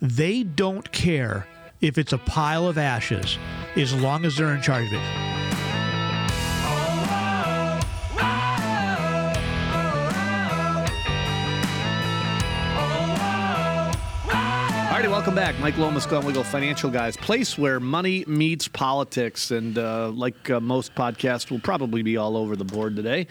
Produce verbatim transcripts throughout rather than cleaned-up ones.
They don't care if it's a pile of ashes as long as they're in charge of it. Alrighty, welcome back. Mike Lomas, Glenn Wiggle, Financial Guys, place where money meets politics. And uh, like uh, most podcasts, we'll probably be all over the board today.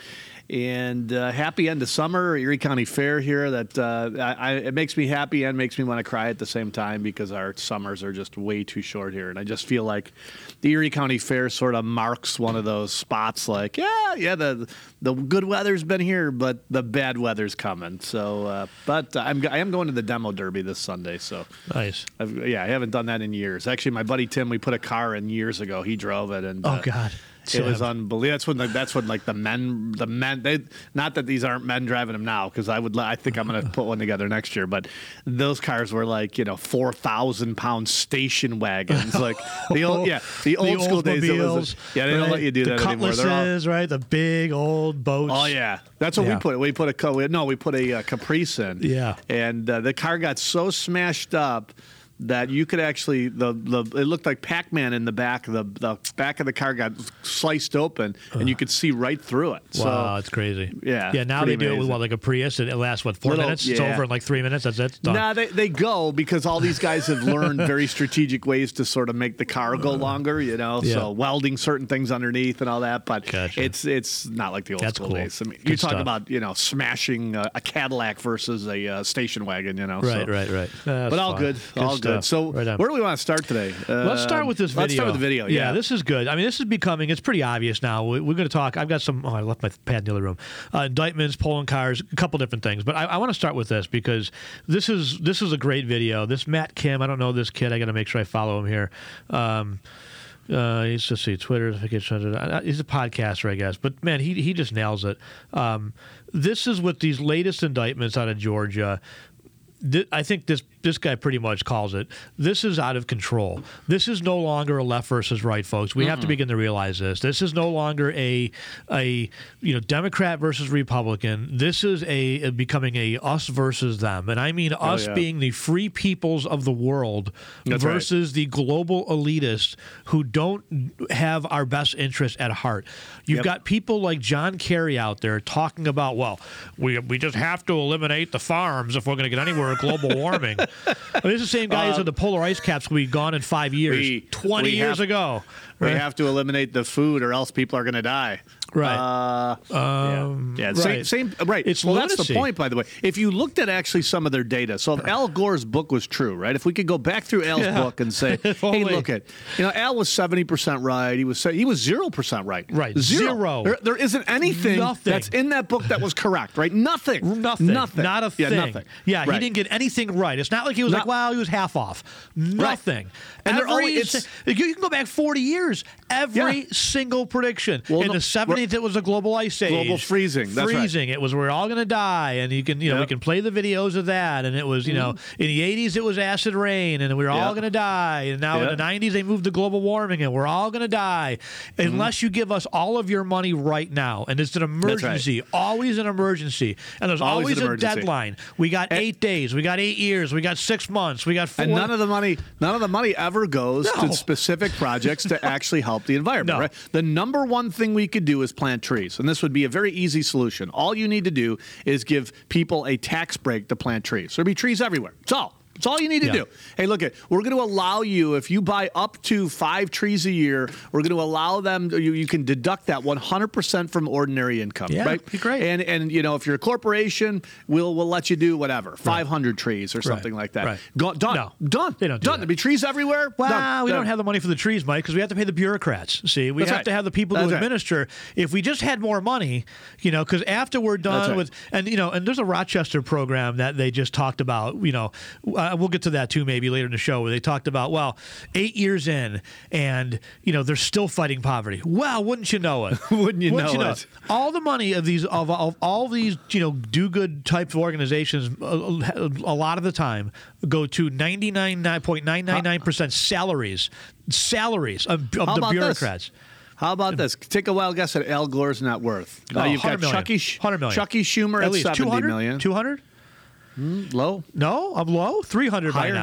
And uh, happy end of summer, Erie County Fair here. That uh, I, it makes me happy and makes me want to cry at the same time because our summers are just way too short here. And I just feel like the Erie County Fair sort of marks one of those spots like, yeah, yeah, the the good weather's been here, but the bad weather's coming. So, uh, but I'm I am going to the demo derby this Sunday. So nice. I've, yeah, I haven't done that in years. Actually, my buddy Tim, we put a car in years ago. He drove it, and oh uh, god. It was unbelievable. That's when, like, that's when, like, the men, the men. They, not that these aren't men driving them now, because I would, I think I'm going to put one together next year. But those cars were like, you know, four thousand pound station wagons, like the old, yeah, the old the school days. It was, yeah, they right? don't let you do the that anymore. They're Cutlasses, right? The big old boats. Oh yeah, that's what yeah. we put. We put a we, no, we put a uh, Caprice in. Yeah, and uh, the car got so smashed up that you could actually the, the it looked like Pac-Man in the back. The the back of the car got sliced open, and you could see right through it. Wow, so, it's crazy. Yeah, yeah. Now they do amazing. it with what, like a Prius, and it lasts what four Little, minutes. yeah. It's over in like three minutes. That's it. It's done. Nah, they they go because all these guys have learned very strategic ways to sort of make the car go longer. You know, yeah. so welding certain things underneath and all that. But gotcha. it's it's not like the old That's school cool. days. I mean, Good you talk stuff. about you know smashing a, a Cadillac versus a uh, station wagon. You know, Right, so. right, right. That's But all fine. good, all stuff. good. So Right on. where do we want to start today? Uh, Let's start with this video. Let's start with the video. Yeah, yeah this is good. I mean, this is becoming, it's pretty obvious now. We, we're going to talk, I've got some, oh, I left my pad in the other room. Uh, indictments, polling cars, a couple different things. But I, I want to start with this because this is this is a great video. This Matt Kim, I don't know this kid. I got to make sure I follow him here. Um, Uh, he's just see Twitter. He's a podcaster, I guess. But man, he he just nails it. Um, this is with these latest indictments out of Georgia. Th- I think this this guy pretty much calls it. This is out of control. This is no longer a left versus right, folks. We mm-hmm. have to begin to realize this. This is no longer a a you know Democrat versus Republican. This is a, a becoming a us versus them, and I mean us oh, yeah. being the free peoples of the world That's versus right. the global elitists who don't have our best interest at heart. You've Yep. got people like John Kerry out there talking about, well, we we just have to eliminate the farms if we're going to get anywhere with global warming. I mean, this is the same guy who Um, said the polar ice caps will be gone in five years, we, twenty we years have, ago. We Right? have to eliminate the food, or else people are going to die. Right. Uh, Um, yeah. yeah. right. Same, same. Right. It's well, lunacy. that's the point, by the way. If you looked at actually some of their data, so if Al Gore's book was true, right? If we could go back through Al's Yeah. book and say, If hey, only. look at, you know, Al was seventy percent right. He was he was zero percent right. Right. Zero. Zero. There, there isn't anything Nothing. that's in that book that was correct. Right. Nothing. Nothing. Nothing. Not a yeah, thing. Nothing. Yeah, right. he didn't get anything right. It's not like he was Not- like, well, he was half off. Nothing. And they're Every always- si- you can go back forty years. Every Yeah. single prediction. Well, in no, the seventies, it was a global ice age. Global freezing. That's right. freezing. It was we're all going to die, and you can you know Yep. we can play the videos of that. And it was you know in the eighties it was acid rain, and we were all Yep. going to die. And now Yep. in the nineties they moved to global warming, and we're all going to die unless you give us all of your money right now. And it's an emergency, always an emergency, and there's Always always, an a emergency. deadline. We got And- eight days, we got eight years, we got six months, we got four. And none of the money, none of the money ever goes No. to specific projects to actually help the environment. No. Right? The number one thing we could do is plant trees, and this would be a very easy solution. All you need to do is give people a tax break to plant trees. There'll be trees everywhere. That's all. That's all you need to Yeah. do. Hey, look at we're going to allow you if you buy up to five trees a year. We're going to allow them. You, you can deduct that one hundred percent from ordinary income. Yeah, right? be great. And and you know if you're a corporation, we'll we'll let you do whatever five hundred trees or something like that. Right. Go, done. No, done. they don't do done. that. There'll be trees everywhere. Well, Done. we Done. don't have the money for the trees, Mike, because we have to pay the bureaucrats. See, we That's have right. to have the people That's to right. administer. If we just had more money, you know, because after we're That's done right. with, and you know, and there's a Rochester program that they just talked about. You know, uh, we'll get to that too maybe later in the show where they talked about well, eight years in, and you know they're still fighting poverty. Well, wouldn't you know it? Wouldn't you know it? All the money of these of, of all these you know do good type of organizations, a, a lot of the time go to ninety-nine point nine nine nine percent salaries, salaries of, of How the about bureaucrats. This? How about this? Take a wild guess at Al Gore's net worth. Now Oh, you've got one hundred million. Chucky, Sh- one hundred million. Chucky Schumer At at least seventy two hundred million. two hundred Low. No, I'm low. three hundred by Higher. now.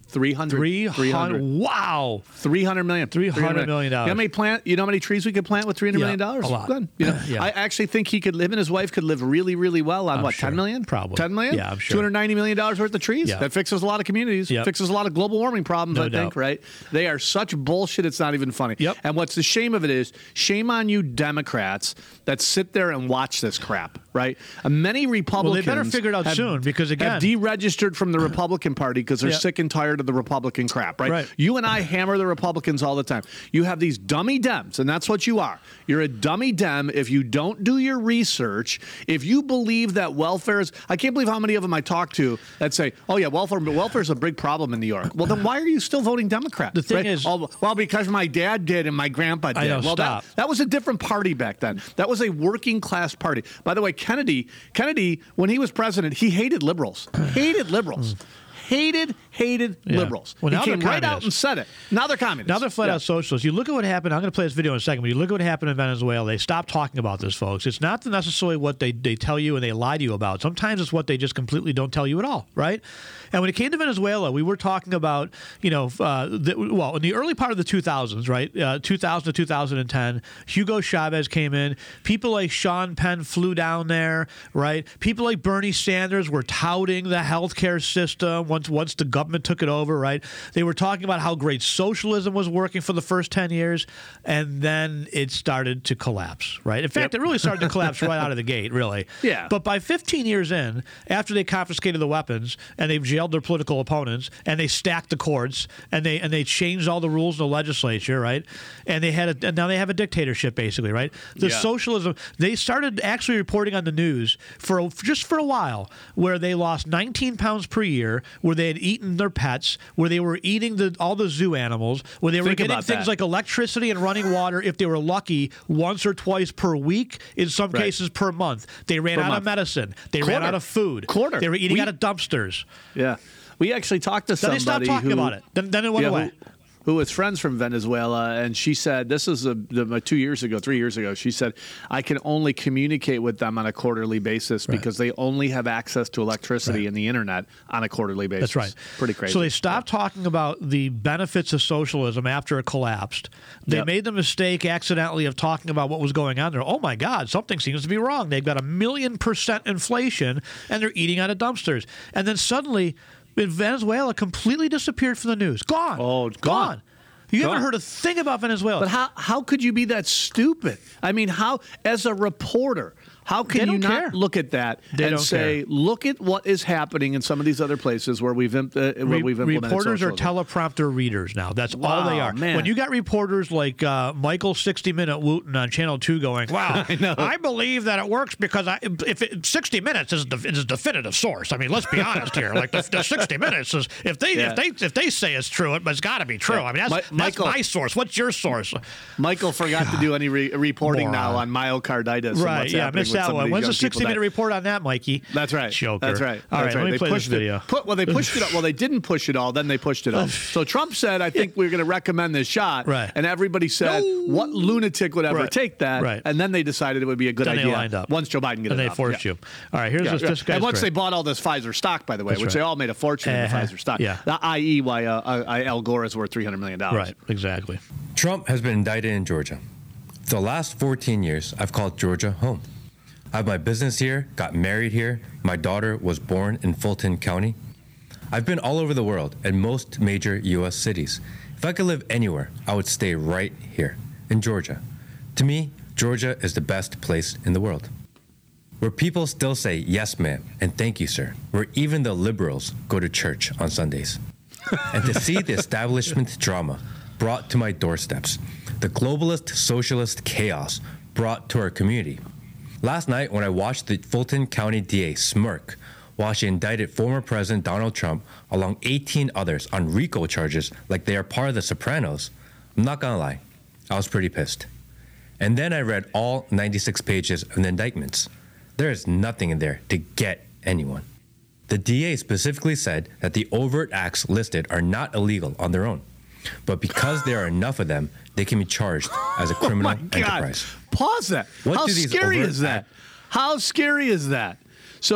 three hundred. three hundred. Wow. three hundred million. three hundred million dollars. You know how many plant? You know how many trees we could plant with three hundred Yeah, million dollars? a lot. Good. You know, Yeah. I actually think he could live, and his wife could live really, really well on I'm what? sure. ten million? Probably. ten million? Yeah, I'm sure. two hundred ninety million dollars worth of trees. Yeah. That fixes a lot of communities. Yep. Fixes a lot of global warming problems. No I think. doubt. Right? They are such bullshit. It's not even funny. Yep. And what's the shame of it is, shame on you Democrats that sit there and watch this crap. Right? And many Republicans. better figure it out have, soon, because, again- have deregistered from the Republican Party because they're Yeah. sick and tired of the Republican crap. Right? Right. You and I hammer the Republicans all the time. You have these dummy Dems, and that's what you are. You're a dummy Dem if you don't do your research. If you believe that welfare is, I can't believe how many of them I talk to that say, "Oh yeah, welfare welfare is a big problem in New York." Well, then why are you still voting Democrat? The thing right? is- oh, well, because my dad did and my grandpa did. I know, well, stop. That, that was a different party back then. That was a working class party. By the way, Kennedy, Kennedy, when he was president, he hated liberals. hated liberals. Hated, hated Yeah. liberals. Well, he now came they're right out communists. and said it. Now they're communists. Now they're flat Yeah. out socialists. You look at what happened. I'm going to play this video in a second, but you look at what happened in Venezuela. They stopped talking about this, folks. It's not necessarily what they, they tell you and they lie to you about. Sometimes it's what they just completely don't tell you at all, right? And when it came to Venezuela, we were talking about, you know, uh, the, well, in the early part of the two thousands, right, uh, two thousand to two thousand ten, Hugo Chavez came in. People like Sean Penn flew down there, right? People like Bernie Sanders were touting the healthcare system once once the government took it over, right? They were talking about how great socialism was working for the first ten years, and then it started to collapse, right? In fact, Yep. it really started to collapse right out of the gate, really. Yeah. But by fifteen years in, after they confiscated the weapons and they've jailed their political opponents and they stacked the courts and they and they changed all the rules in the legislature, right? And they had a, and now they have a dictatorship, basically, right? The Yeah. socialism, they started actually reporting on the news for just for a while, where they lost nineteen pounds per year, where they had eaten their pets, where they were eating the all the zoo animals, where they were Think getting about things that. like electricity and running water, if they were lucky, once or twice per week, in some Right. cases per month. They ran Per out month. of medicine. They ran Quarter. out of food. Quarter. They were eating We- out of dumpsters. Yeah. We actually talked to Then somebody they stopped talking who, about it. Then, then it went yeah, away. Who, who was friends from Venezuela, and she said, this is a, the, two years ago, three years ago, she said, I can only communicate with them on a quarterly basis Right. because they only have access to electricity Right. and the internet on a quarterly basis. That's right. Pretty crazy. So they stopped talking about the benefits of socialism after it collapsed. They Yep. made the mistake accidentally of talking about what was going on there. Oh my God, something seems to be wrong. They've got a million percent inflation and they're eating out of dumpsters. And then suddenly, Venezuela completely disappeared from the news. Gone. Oh, it's gone. You Gone. haven't heard a thing about Venezuela. But how how could you be that stupid? I mean, how as a reporter, how They can you don't not care. look at that They and don't say, care. look at what is happening in some of these other places where we've imp- uh, where Re- we've implemented reporters are socialism. teleprompter readers now. That's all Wow, they are. man. When you got reporters like uh, Michael sixty minute Wooten on Channel two going, wow, I, know. believe that it works because I, if it, sixty minutes is, the, is a definitive source. I mean, let's be honest here. Like the, the sixty minutes is if they Yeah. if they if they say it's true, it, it's got to be true. Yeah. I mean, that's, Mi- that's Michael- my source. What's your source? Michael forgot to do any re- reporting now Moron. on myocarditis. and Right, what's yeah, happening missed with that some of one. these When's young the people sixty minute that- report on that, Mikey? That's right. Joker. That's right. All That's right, right. let me they play pushed this video. It, put, well, they pushed it up. Well, they didn't push it all. Then they pushed it up. So Trump said, I think we're going to recommend this shot. Right. And everybody said, No. what lunatic would ever Right. take that? Right. And then they decided it would be a good Then they idea. lined up. Once Joe Biden get And it they up. forced Yeah. you. All right, here's Yeah, this, yeah. this guy's and once great. they bought all this Pfizer stock, by the way, That's which right. they all made a fortune in the Uh-huh. Pfizer stock, Yeah. that i e why uh, uh, Al Gore is worth three hundred million dollars. Right, exactly. Trump has been indicted in Georgia. For the last fourteen years, I've called Georgia home. I have my business here, got married here. My daughter was born in Fulton County. I've been all over the world and most major U S cities. If I could live anywhere, I would stay right here in Georgia. To me, Georgia is the best place in the world. Where people still say, yes, ma'am, and thank you, sir. Where even the liberals go to church on Sundays. And to see the establishment drama brought to my doorsteps, the globalist socialist chaos brought to our community. Last night, when I watched the Fulton County D A smirk while she indicted former President Donald Trump along eighteen others on RICO charges like they are part of the Sopranos, I'm not gonna lie, I was pretty pissed. And then I read all ninety-six pages of the indictments. There is nothing in there to get anyone. The D A specifically said that the overt acts listed are not illegal on their own, but because there are enough of them, they can be charged as a criminal Oh my God. enterprise. Pause that. What How do these scary overt is that? act- How scary is that? So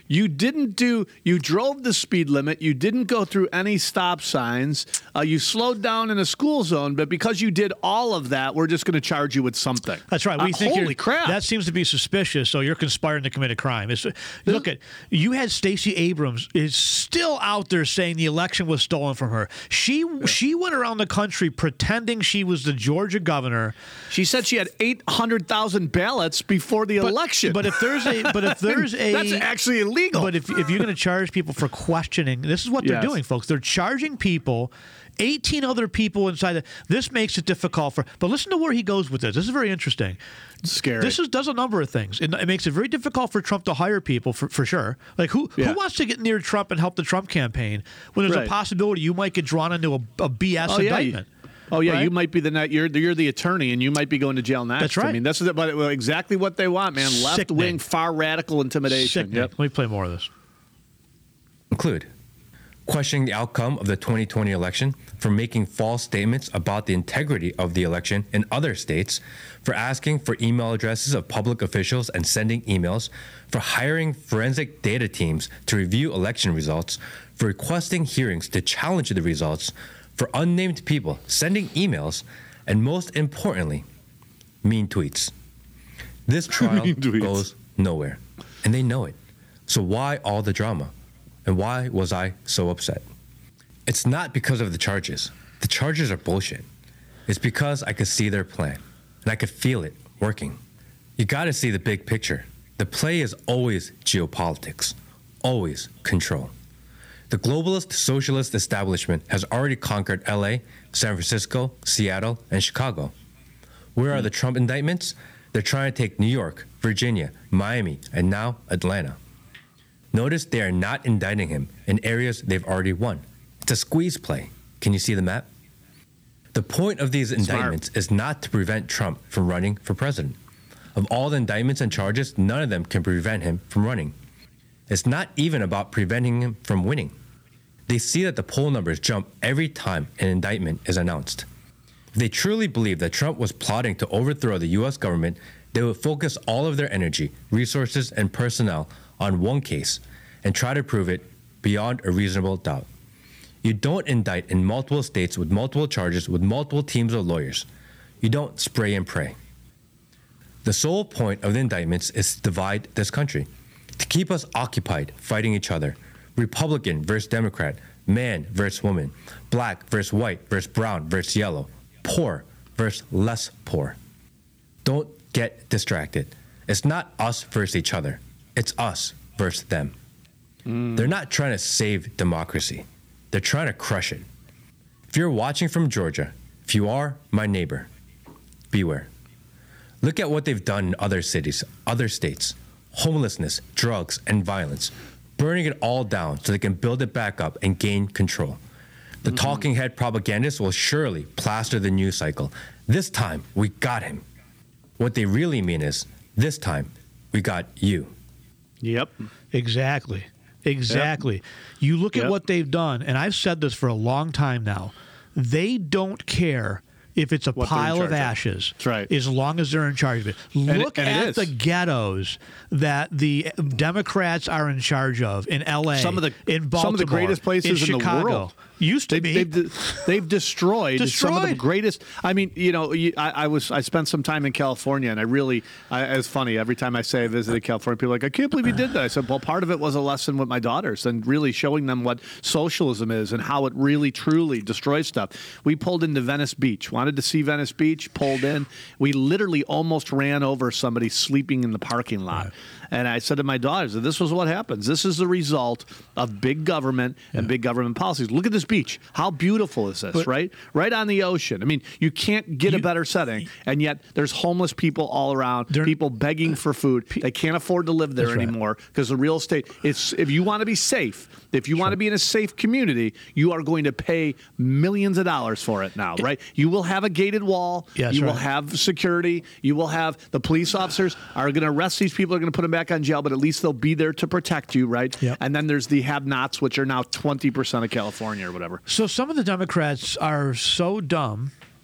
You didn't do, you drove the speed limit. You didn't go through any stop signs. Uh, you slowed down in a school zone, but because you did all of that, we're just going to charge you with something. That's right. We uh, think holy you're, crap. That seems to be suspicious, so you're conspiring to commit a crime. It's, look at, you had Stacey Abrams is still out there saying the election was stolen from her. She yeah. she went around the country pretending she was the Georgia governor. She said she had eight hundred thousand ballots before the but, election. But if there's a but if there's a that's actually illegal. But if, if you're going to charge people for questioning, this is what they're yes. doing, folks. They're charging people, eighteen other people inside. The, this makes it difficult for. But listen to where he goes with this. This is very interesting. It's scary. This is, does a number of things. It, it makes it very difficult for Trump to hire people, for, for sure. Like, who yeah. who wants to get near Trump and help the Trump campaign when there's right. a possibility you might get drawn into a, a B S oh, indictment? Yeah. Oh yeah, right? you might be the you're you're the attorney, and you might be going to jail next. That's right. I mean, that's but exactly what they want, man. Left wing, far radical intimidation. Sickening. Yep. Let me play more of this. Include questioning the outcome of the twenty twenty election, for making false statements about the integrity of the election in other states, for asking for email addresses of public officials and sending emails, for hiring forensic data teams to review election results, for requesting hearings to challenge the results, for unnamed people sending emails, and most importantly, mean tweets. This trial goes nowhere, and they know it. So why all the drama? And why was I so upset? It's not because of the charges. The charges are bullshit. It's because I could see their plan, and I could feel it working. You gotta see the big picture. The play is always geopolitics, always control. The globalist socialist establishment has already conquered L A, San Francisco, Seattle, and Chicago. Where are the Trump indictments? They're trying to take New York, Virginia, Miami, and now Atlanta. Notice they are not indicting him in areas they've already won. It's a squeeze play. Can you see the map? The point of these indictments is not to prevent Trump from running for president. Of all the indictments and charges, none of them can prevent him from running. It's not even about preventing him from winning. They see that the poll numbers jump every time an indictment is announced. If they truly believe that Trump was plotting to overthrow the U S government, they would focus all of their energy, resources, and personnel on one case and try to prove it beyond a reasonable doubt. You don't indict in multiple states with multiple charges with multiple teams of lawyers. You don't spray and pray. The sole point of the indictments is to divide this country, to keep us occupied fighting each other. Republican versus Democrat, man versus woman, black versus white versus brown versus yellow, poor versus less poor. Don't get distracted. It's not us versus each other. It's us versus them. Mm. They're not trying to save democracy. They're trying to crush it. If you're watching from Georgia, if you are my neighbor, beware. Look at what they've done in other cities, other states. Homelessness, drugs, and violence. Burning it all down so they can build it back up and gain control. The mm-hmm. talking head propagandists will surely plaster the news cycle. This time, we got him. What they really mean is, this time, we got you. Yep. Exactly. Exactly. Yep. You look at yep. what they've done, and I've said this for a long time now. They don't care if it's a what pile of ashes. That's right. As long as they're in charge of it. Look and it, and at the ghettos that the Democrats are in charge of in L A, some of the, in Baltimore, some of the greatest places in, in the world. Used to they, be. They've, they've destroyed, destroyed some of the greatest. I mean, you know, I, I was I spent some time in California, and I really, I, it's funny. Every time I say I visited California, people are like, I can't believe you did that. I said, well, part of it was a lesson with my daughters and really showing them what socialism is and how it really, truly destroys stuff. We pulled into Venice Beach, wanted to see Venice Beach, pulled in. We literally almost ran over somebody sleeping in the parking lot. Right. And I said to my daughters, this was what happens. This is the result of big government and yeah. big government policies. Look at this beach. How beautiful is this, but, right? Right on the ocean. I mean, you can't get you, a better setting, and yet there's homeless people all around, people begging for food. They can't afford to live there anymore because right. the real estate, it's, if you want to be safe, if you sure. want to be in a safe community, you are going to pay millions of dollars for it now, right? You will have a gated wall. Yes, you right. will have security. You will have the police officers are going to arrest these people, are going to put them back on jail, but at least they'll be there to protect you, right? Yep. And then there's the have-nots, which are now twenty percent of California or whatever. So some of the Democrats are so dumb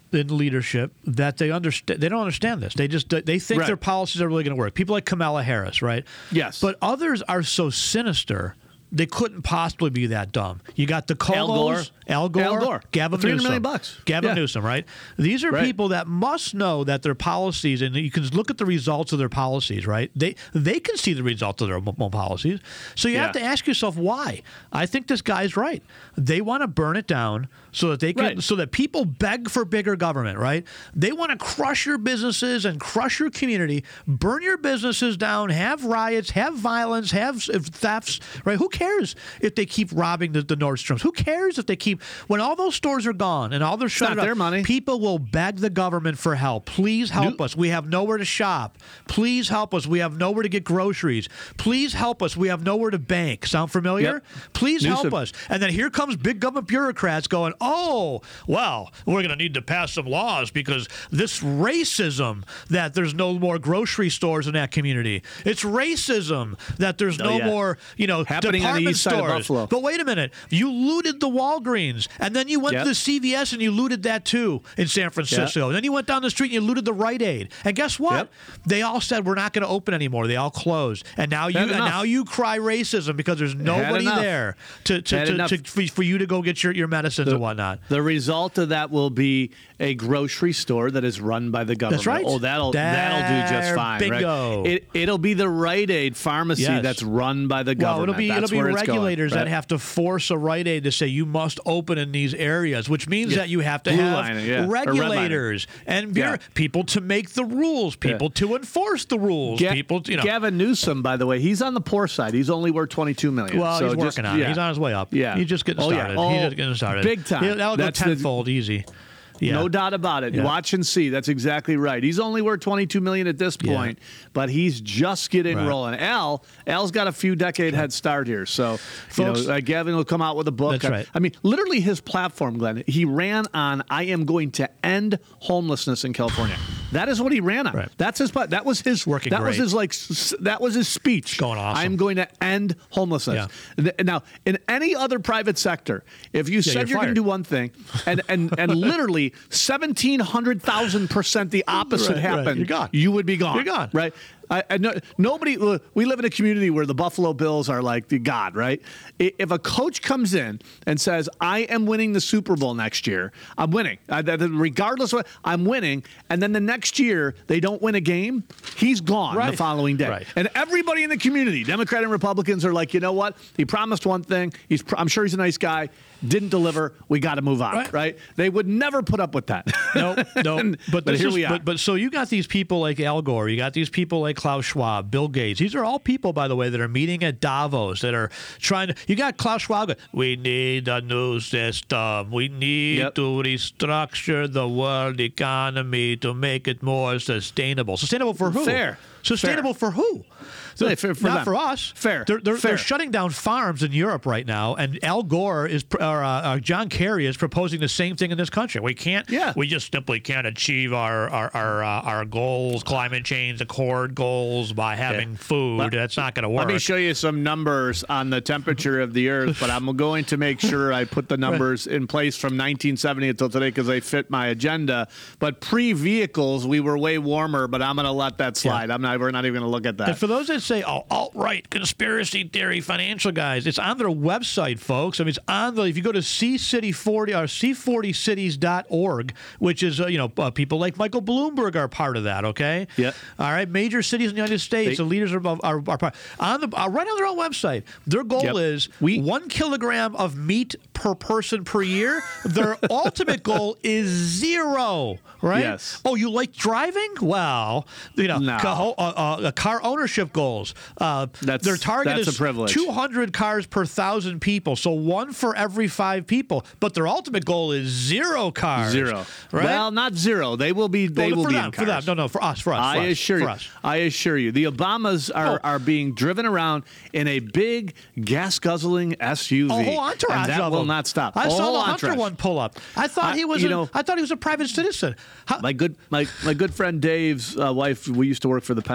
in leadership that they understand. They don't understand this. They just they think Right. their policies are really going to work. People like Kamala Harris, right? Yes. But others are so sinister. They couldn't possibly be that dumb. You got the Comos, Al Gore. Al Gore, Al Gore. Gavin three hundred Newsom, million bucks. Gavin Yeah. Newsom, right? These are Right. people that must know that their policies, and you can look at the results of their policies, right? They they can see the results of their own policies. So you have Yeah. to ask yourself why. I think this guy's right. They want to burn it down so that they can, Right. so that people beg for bigger government, right? They want to crush your businesses and crush your community, burn your businesses down, have riots, have violence, have thefts, right? Who cares if they keep robbing the, the Nordstroms? Who cares if they keep, when all those stores are gone and all their shut not up, their money. people will beg the government for help. Please help New- us. We have nowhere to shop. Please help us. We have nowhere to get groceries. Please help us. We have nowhere to bank. Sound familiar? Yep. Please Newsom. help us. And then here comes big government bureaucrats going, oh, well, we're going to need to pass some laws because this racism that there's no more grocery stores in that community. It's racism that there's no Oh, yeah. more, you know, Happening on the department east side of stores. Buffalo. But wait a minute. You looted the Walgreens, and then you went Yep. to the C V S and you looted that too in San Francisco. And then you went down the street and you looted the Rite Aid. And guess what? Yep. They all said we're not going to open anymore. They all closed. And now you Had and enough. now you cry racism because there's nobody enough. there to to, Had to, enough. to for, for you to go get your, your medicines and whatnot. The result of that will be a grocery store that is run by the government. That's right. Oh, that'll that'll do just There, fine. bingo. Right? It, it'll be the Rite Aid pharmacy Yes. that's run by the Well, government. it'll be That's it'll be where it's going, regulators right? that have to force a Rite Aid to say you must open in these areas, which means Yeah. that you have to Blue have line it, yeah. Or red line it. regulators and bureau- Yeah. people to make the rules, people to enforce the rules, Ga- people. You know, Gavin Newsom, by the way, he's on the poor side. He's only worth twenty-two million. well, so he's just- working on yeah. it. He's on his way up. Yeah. he's just getting Oh, yeah. started. Oh, he's just getting started. big time. He'll, that'll That's go the- tenfold easy. Yeah. No doubt about it. Yeah. Watch and see. That's exactly right. He's only worth twenty-two million at this point, but he's just getting Right. rolling. Al, Al's got a few decade head start here. So, Folks- you know, uh, Gavin will come out with a book. That's right. I mean, literally his platform, Glenn. He ran on I am going to end homelessness in California. That is what he ran on. Right. That's his pla- that was his Working that was great. his like s- that was his speech. Going awesome. I'm going to end homelessness. Th- Now, in any other private sector, if you said you're you're going to fired. do one thing and and and literally seventeen hundred thousand percent the opposite Right, right. happened, You're gone. you would be gone. You're gone. Right? I, I know, nobody. We live in a community where the Buffalo Bills are like the god, right? I- If a coach comes in and says, "I am winning the Super Bowl next year," I'm winning. I, that- regardless of what, I'm winning. And then the next year they don't win a game, he's gone Right. the following day. Right. And everybody in the community, Democrat and Republicans, are like, you know what? He promised one thing. He's. I'm sure he's a nice guy. Didn't deliver. We got to move on. Right. Right. They would never put up with that. No, no. And- but but this here is- we are. But, but so you got these people like Al Gore, you got these people like Klaus Schwab, Bill Gates. These are all people, by the way, that are meeting at Davos that are trying to. You got Klaus Schwab. going, We need a new system. We need Yep. to restructure the world economy to make it more sustainable. Sustainable for who? Fair. Sustainable for who? Yeah, for- for Not them. for us. Fair. They're, they're, Fair. they're shutting down farms in Europe right now, and Al Gore is, pr- or uh, uh, John Kerry is proposing the same thing in this country. We can't. Yeah. We just simply can't achieve our our our, uh, our goals, climate change accord goals, by having Yeah. food. Let- That's not going to work. Let me show you some numbers on the temperature of the Earth, but I'm going to make sure I put the numbers in place from nineteen seventy until today because they fit my agenda. But pre-vehicles, we were way warmer, but I'm going to let that slide. I'm not. We're not even going to look at that. And for those that say, "Oh, alt-right conspiracy theory financial guys," it's on their website, folks. I mean, it's on the. If you go to C City forty or C forty cities dot org, which is uh, you know uh, people like Michael Bloomberg are part of that. Okay. Yeah. All right. Major cities in the United States, They- the leaders are, are, are part on the uh, right on their own website. Their goal Yep. is We- one kilogram of meat per person per year. Their ultimate goal is zero. Right. Yes. Oh, you like driving? Well, you know, No. ca- uh, uh, car ownership goals. Uh, That's- their target that's is a privilege. two hundred cars per thousand people, so one for every five people. But their ultimate goal is zero cars. Zero. Right? Well, not zero. They will be. They Well, will for be them, in for them. cars. No, no, for us, for us. I for us, assure for you. us. I assure you. The Obamas are, Oh. are being driven around in a big gas guzzling S U V. A whole entourage and that of will them. not stop. I A saw whole the Hunter entourage. one pull up. I thought I- he was. you a, know- I thought he was a private citizen. How, My good, my, my good friend Dave's uh, wife. We used to work for the Penn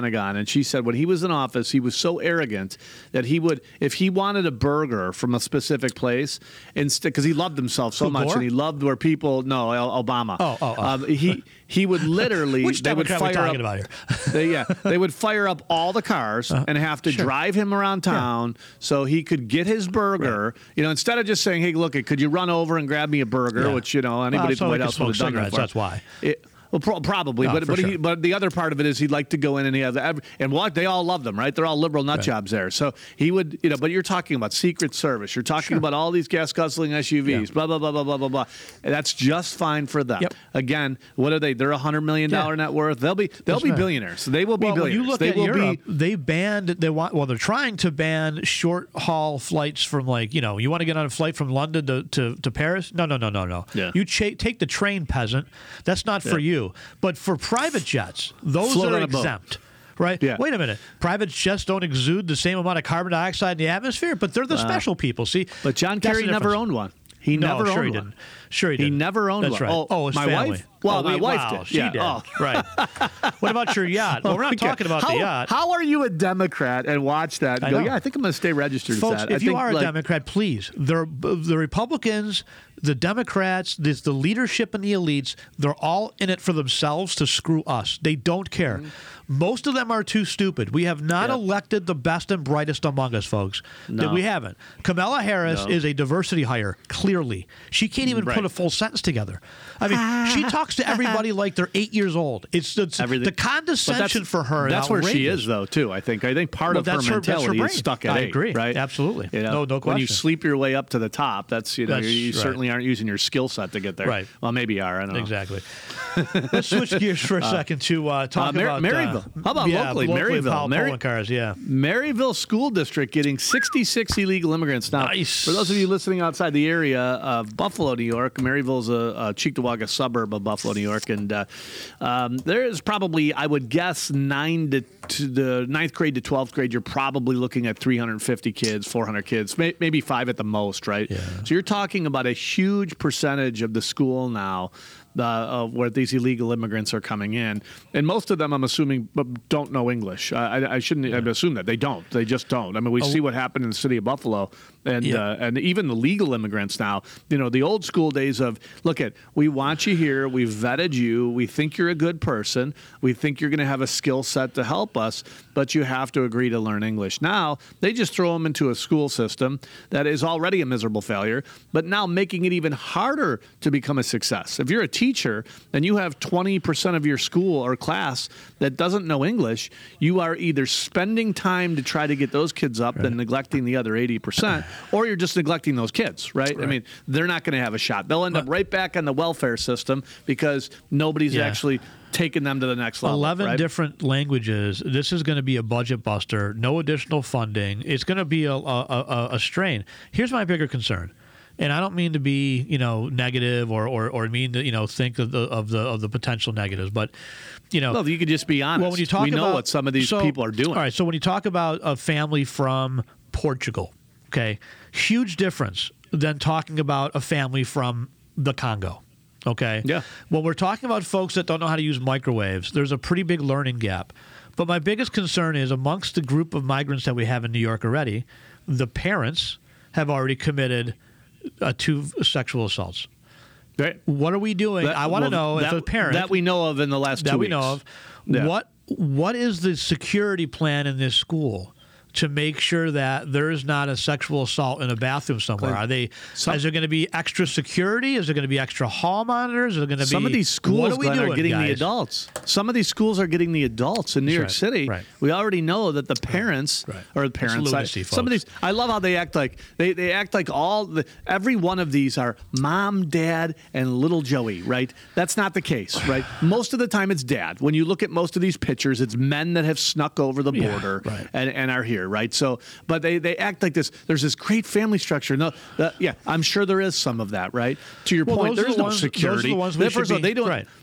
Pentagon, and she said when he was in office, he was so arrogant that he would, if he wanted a burger from a specific place, instead because he loved himself so Who, much, Gore? and he loved where people. No, Al- Obama. Oh, oh, oh. Um, he he would literally. Which they would Democrat are we fire talking up, about here? they, yeah, they would fire up all the cars and have to sure. drive him around town so he could get his burger. You know, instead of just saying, "Hey, look, could you run over and grab me a burger?" Yeah. Which you know anybody Well, at so the he White could House would have smoke done that cigarettes, for. that's why. It, well, pro- probably, No, but for but, he, sure. but the other part of it is he'd like to go in and he has every, and what they all love them, right? They're all liberal nut jobs there. So he would, you know. But you're talking about Secret Service. You're talking Sure. about all these gas guzzling S U Vs. Yeah. Blah blah blah blah blah blah blah. And that's just fine for them. Yep. Again, what are they? They're a hundred million dollar Yeah. net worth. They'll be they'll That's be right. billionaires. They will be Well, when billionaires. you look they at will Europe, be. they banned. They want. Well, they're trying to ban short haul flights from like you know. You want to get on a flight from London to, to, to Paris? No, no, no, no, no. Yeah. You cha- take the train, peasant. That's not for Yeah. you. But for private jets, those Float are on a boat. exempt. Right? Yeah. Wait a minute. Private jets don't exude the same amount of carbon dioxide in the atmosphere, but they're the special people. See, But John That's Kerry the never difference. owned one. He No, never sure owned he one. didn't. Sure he He didn't. never owned That's one. right. Oh, Oh, his my family. wife? Well, Oh, my we- wife wow, did. She Yeah. did. Oh. Right. What about your yacht? Well, we're not Okay. talking about how, the yacht. How are you a Democrat and watch that and I go, know. yeah, I think I'm going to stay registered as Folks, that. if I you think, are a like, Democrat, please, the the Republicans, the Democrats, the, the leadership and the elites, they're all in it for themselves to screw us. They don't care. Mm-hmm. Most of them are too stupid. We have not Yeah. elected the best and brightest among us, folks. No. That we haven't. Kamala Harris No. is a diversity hire, clearly. She can't even Right. put a full sentence together. I mean, she talks to everybody like they're eight years old. It's, it's Everything. the But that's- condescension for her. is That's where she outrageous. is, though, too. I think. I think part Well, of her that's her- that's her mentality brain. is stuck at I eight, agree. right? Absolutely. You know? No- no When you question. sleep your way up to the top, that's you know That's you, you right. certainly aren't using your skill set to get there. Right. Well, maybe you are. I don't know. Exactly. Let's switch gears for a second to uh, talk uh, Mar- about Maryville. Uh, How about yeah, locally? Maryville. Paul Mary- Polling cars, yeah. Maryville School District getting sixty-six illegal immigrants. Now, Nice. for those of you listening outside the area of Buffalo, New York, Maryville's a, a Cheektowaga suburb of Buffalo, New York, and uh, um, there is probably, I would guess, nine to, to the ninth grade to twelfth grade. You're probably looking at three hundred fifty kids, four hundred kids, may, maybe five at the most, right? Yeah. So you're talking about a huge percentage of the school now. Uh, uh, where these illegal immigrants are coming in, and most of them, I'm assuming, b- don't know English. I, I, I shouldn't yeah. assume that they don't. They just don't. I mean, we Oh. see what happened in the city of Buffalo, and Yeah. uh, and even the legal immigrants now. You know, the old school days of look at we want you here, we've vetted you, we think you're a good person, we think you're going to have a skill set to help us, but you have to agree to learn English. Now they just throw them into a school system that is already a miserable failure, but now making it even harder to become a success. If you're a teacher and you have twenty percent of your school or class that doesn't know English, you are either spending time to try to get those kids up Right. and neglecting the other eighty percent, or you're just neglecting those kids, right? I Right. mean, they're not going to have a shot. They'll end up right back on the welfare system because nobody's Yeah. actually taking them to the next level. eleven right? different languages. This is going to be a budget buster. No additional funding. It's going to be a, a, a, a strain. Here's my bigger concern. And I don't mean to be, you know, negative or, or, or mean to, you know, think of the of the of the potential negatives, but you know, Well, you could just be honest. well, when you talk we know about what some of these so- people are doing. All right, so when you talk about a family from Portugal, okay, huge difference than talking about a family from the Congo. Okay. Yeah. When we're talking about folks that don't know how to use microwaves, there's a pretty big learning gap. But my biggest concern is amongst the group of migrants that we have in New York already, the parents have already committed uh, two sexual assaults. Right. What are we doing? That- I want to well, know that, if a parent that we know of in the last two that we weeks. know of, Yeah. what what is the security plan in this school to make sure that there is not a sexual assault in a bathroom somewhere? Are they? Some- is there going to be extra security? Is there going to be extra hall monitors? Is there going to be Some of these what schools are, we Glenn, doing, are getting guys? the adults. Some of these schools are getting the adults in New York right, City. right. We already know that the parents Right. or the It's parents. lunacy, I, some of folks. these. I love how they act like they, they act like all the every one of these are mom, dad, and little Joey. Right? That's not the case. Right? Most of the time it's dad. When you look at most of these pictures, it's men that have snuck over the Yeah, border right. and, and are here. Right? So, but they they act like this. There's this great family structure. No, the, yeah, I'm sure there is some of that. Right? To your Well, point, those are there is the no ones- those are security. the ones we First should of all, be- they don't. right.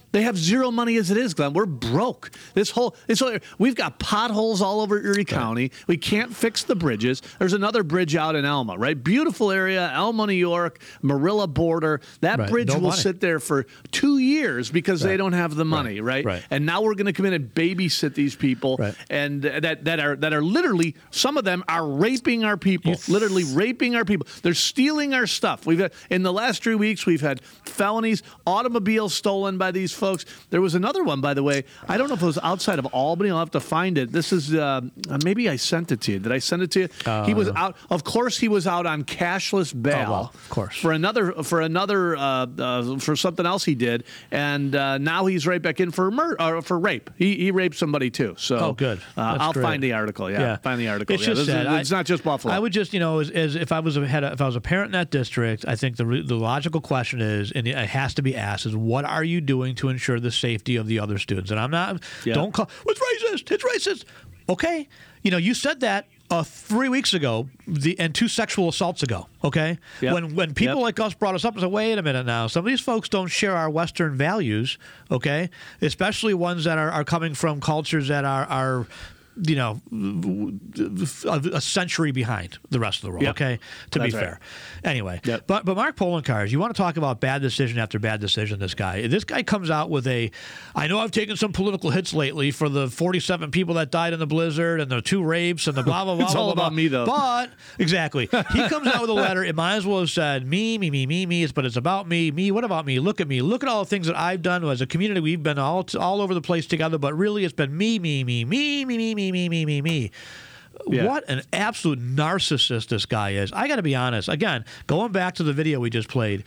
They have zero money as it is, Glenn. We're broke. This whole, this whole we've got potholes all over Erie County. We can't fix the bridges. There's another bridge out in Elma, right? Beautiful area, Elma, New York, Marilla border. That Right. bridge No will money. sit there for two years because Right. they don't have the money, right? Right. And now we're going to come in and babysit these people, Right. and that that are that are literally, some of them are raping our people, literally raping our people. They're stealing our stuff. We've had, in the last three weeks, we've had felonies, automobiles stolen by these folks. There was another one, by the way. I don't know if it was outside of Albany. I'll have to find it. This is uh, maybe I sent it to you. Did I send it to you? Uh, he was out. Of course, he was out on cashless bail. Oh, well, of course. For another for another uh, uh, for something else he did, and uh, now he's right back in for murder or for rape. He he raped somebody too. So Oh, good. Uh, That's I'll great. find the article. Yeah, Yeah. find the article. It's yeah, just this is- sad. it's I- not just Buffalo. I would just, you know, as, as if I was a head, of, if I was a parent in that district, I think the re- the logical question is, and it has to be asked, is what are you doing to ensure the safety of the other students? And I'm not. Yeah. Don't call. It's racist. It's racist. Okay, you know, you said that. Uh, three weeks ago, the and two sexual assaults ago. Okay, Yep. when when people Yep. like us brought us up and said, "Wait a minute now, some of these folks don't share our Western values." Okay, especially ones that are, are coming from cultures that are are. You know, a century behind the rest of the world. Yep. Okay, to That's be right. fair. Anyway, Yep. but but Mark Poloncarz, you want to talk about bad decision after bad decision? This guy, this guy comes out with a. I know I've taken some political hits lately for the forty-seven people that died in the blizzard and the two rapes and the blah blah blah. It's blah, all blah, about blah. me, though. But exactly, he comes out with a letter. It might as well have said me, me, me, me, me. But it's about me, me. What about me? Look at me. Look at all the things that I've done as a community. We've been all all over the place together. But really, it's been me, me, me, me, me, me, me, me, me, me, me. Yeah. What an absolute narcissist this guy is. I got to be honest. Again, going back to the video we just played,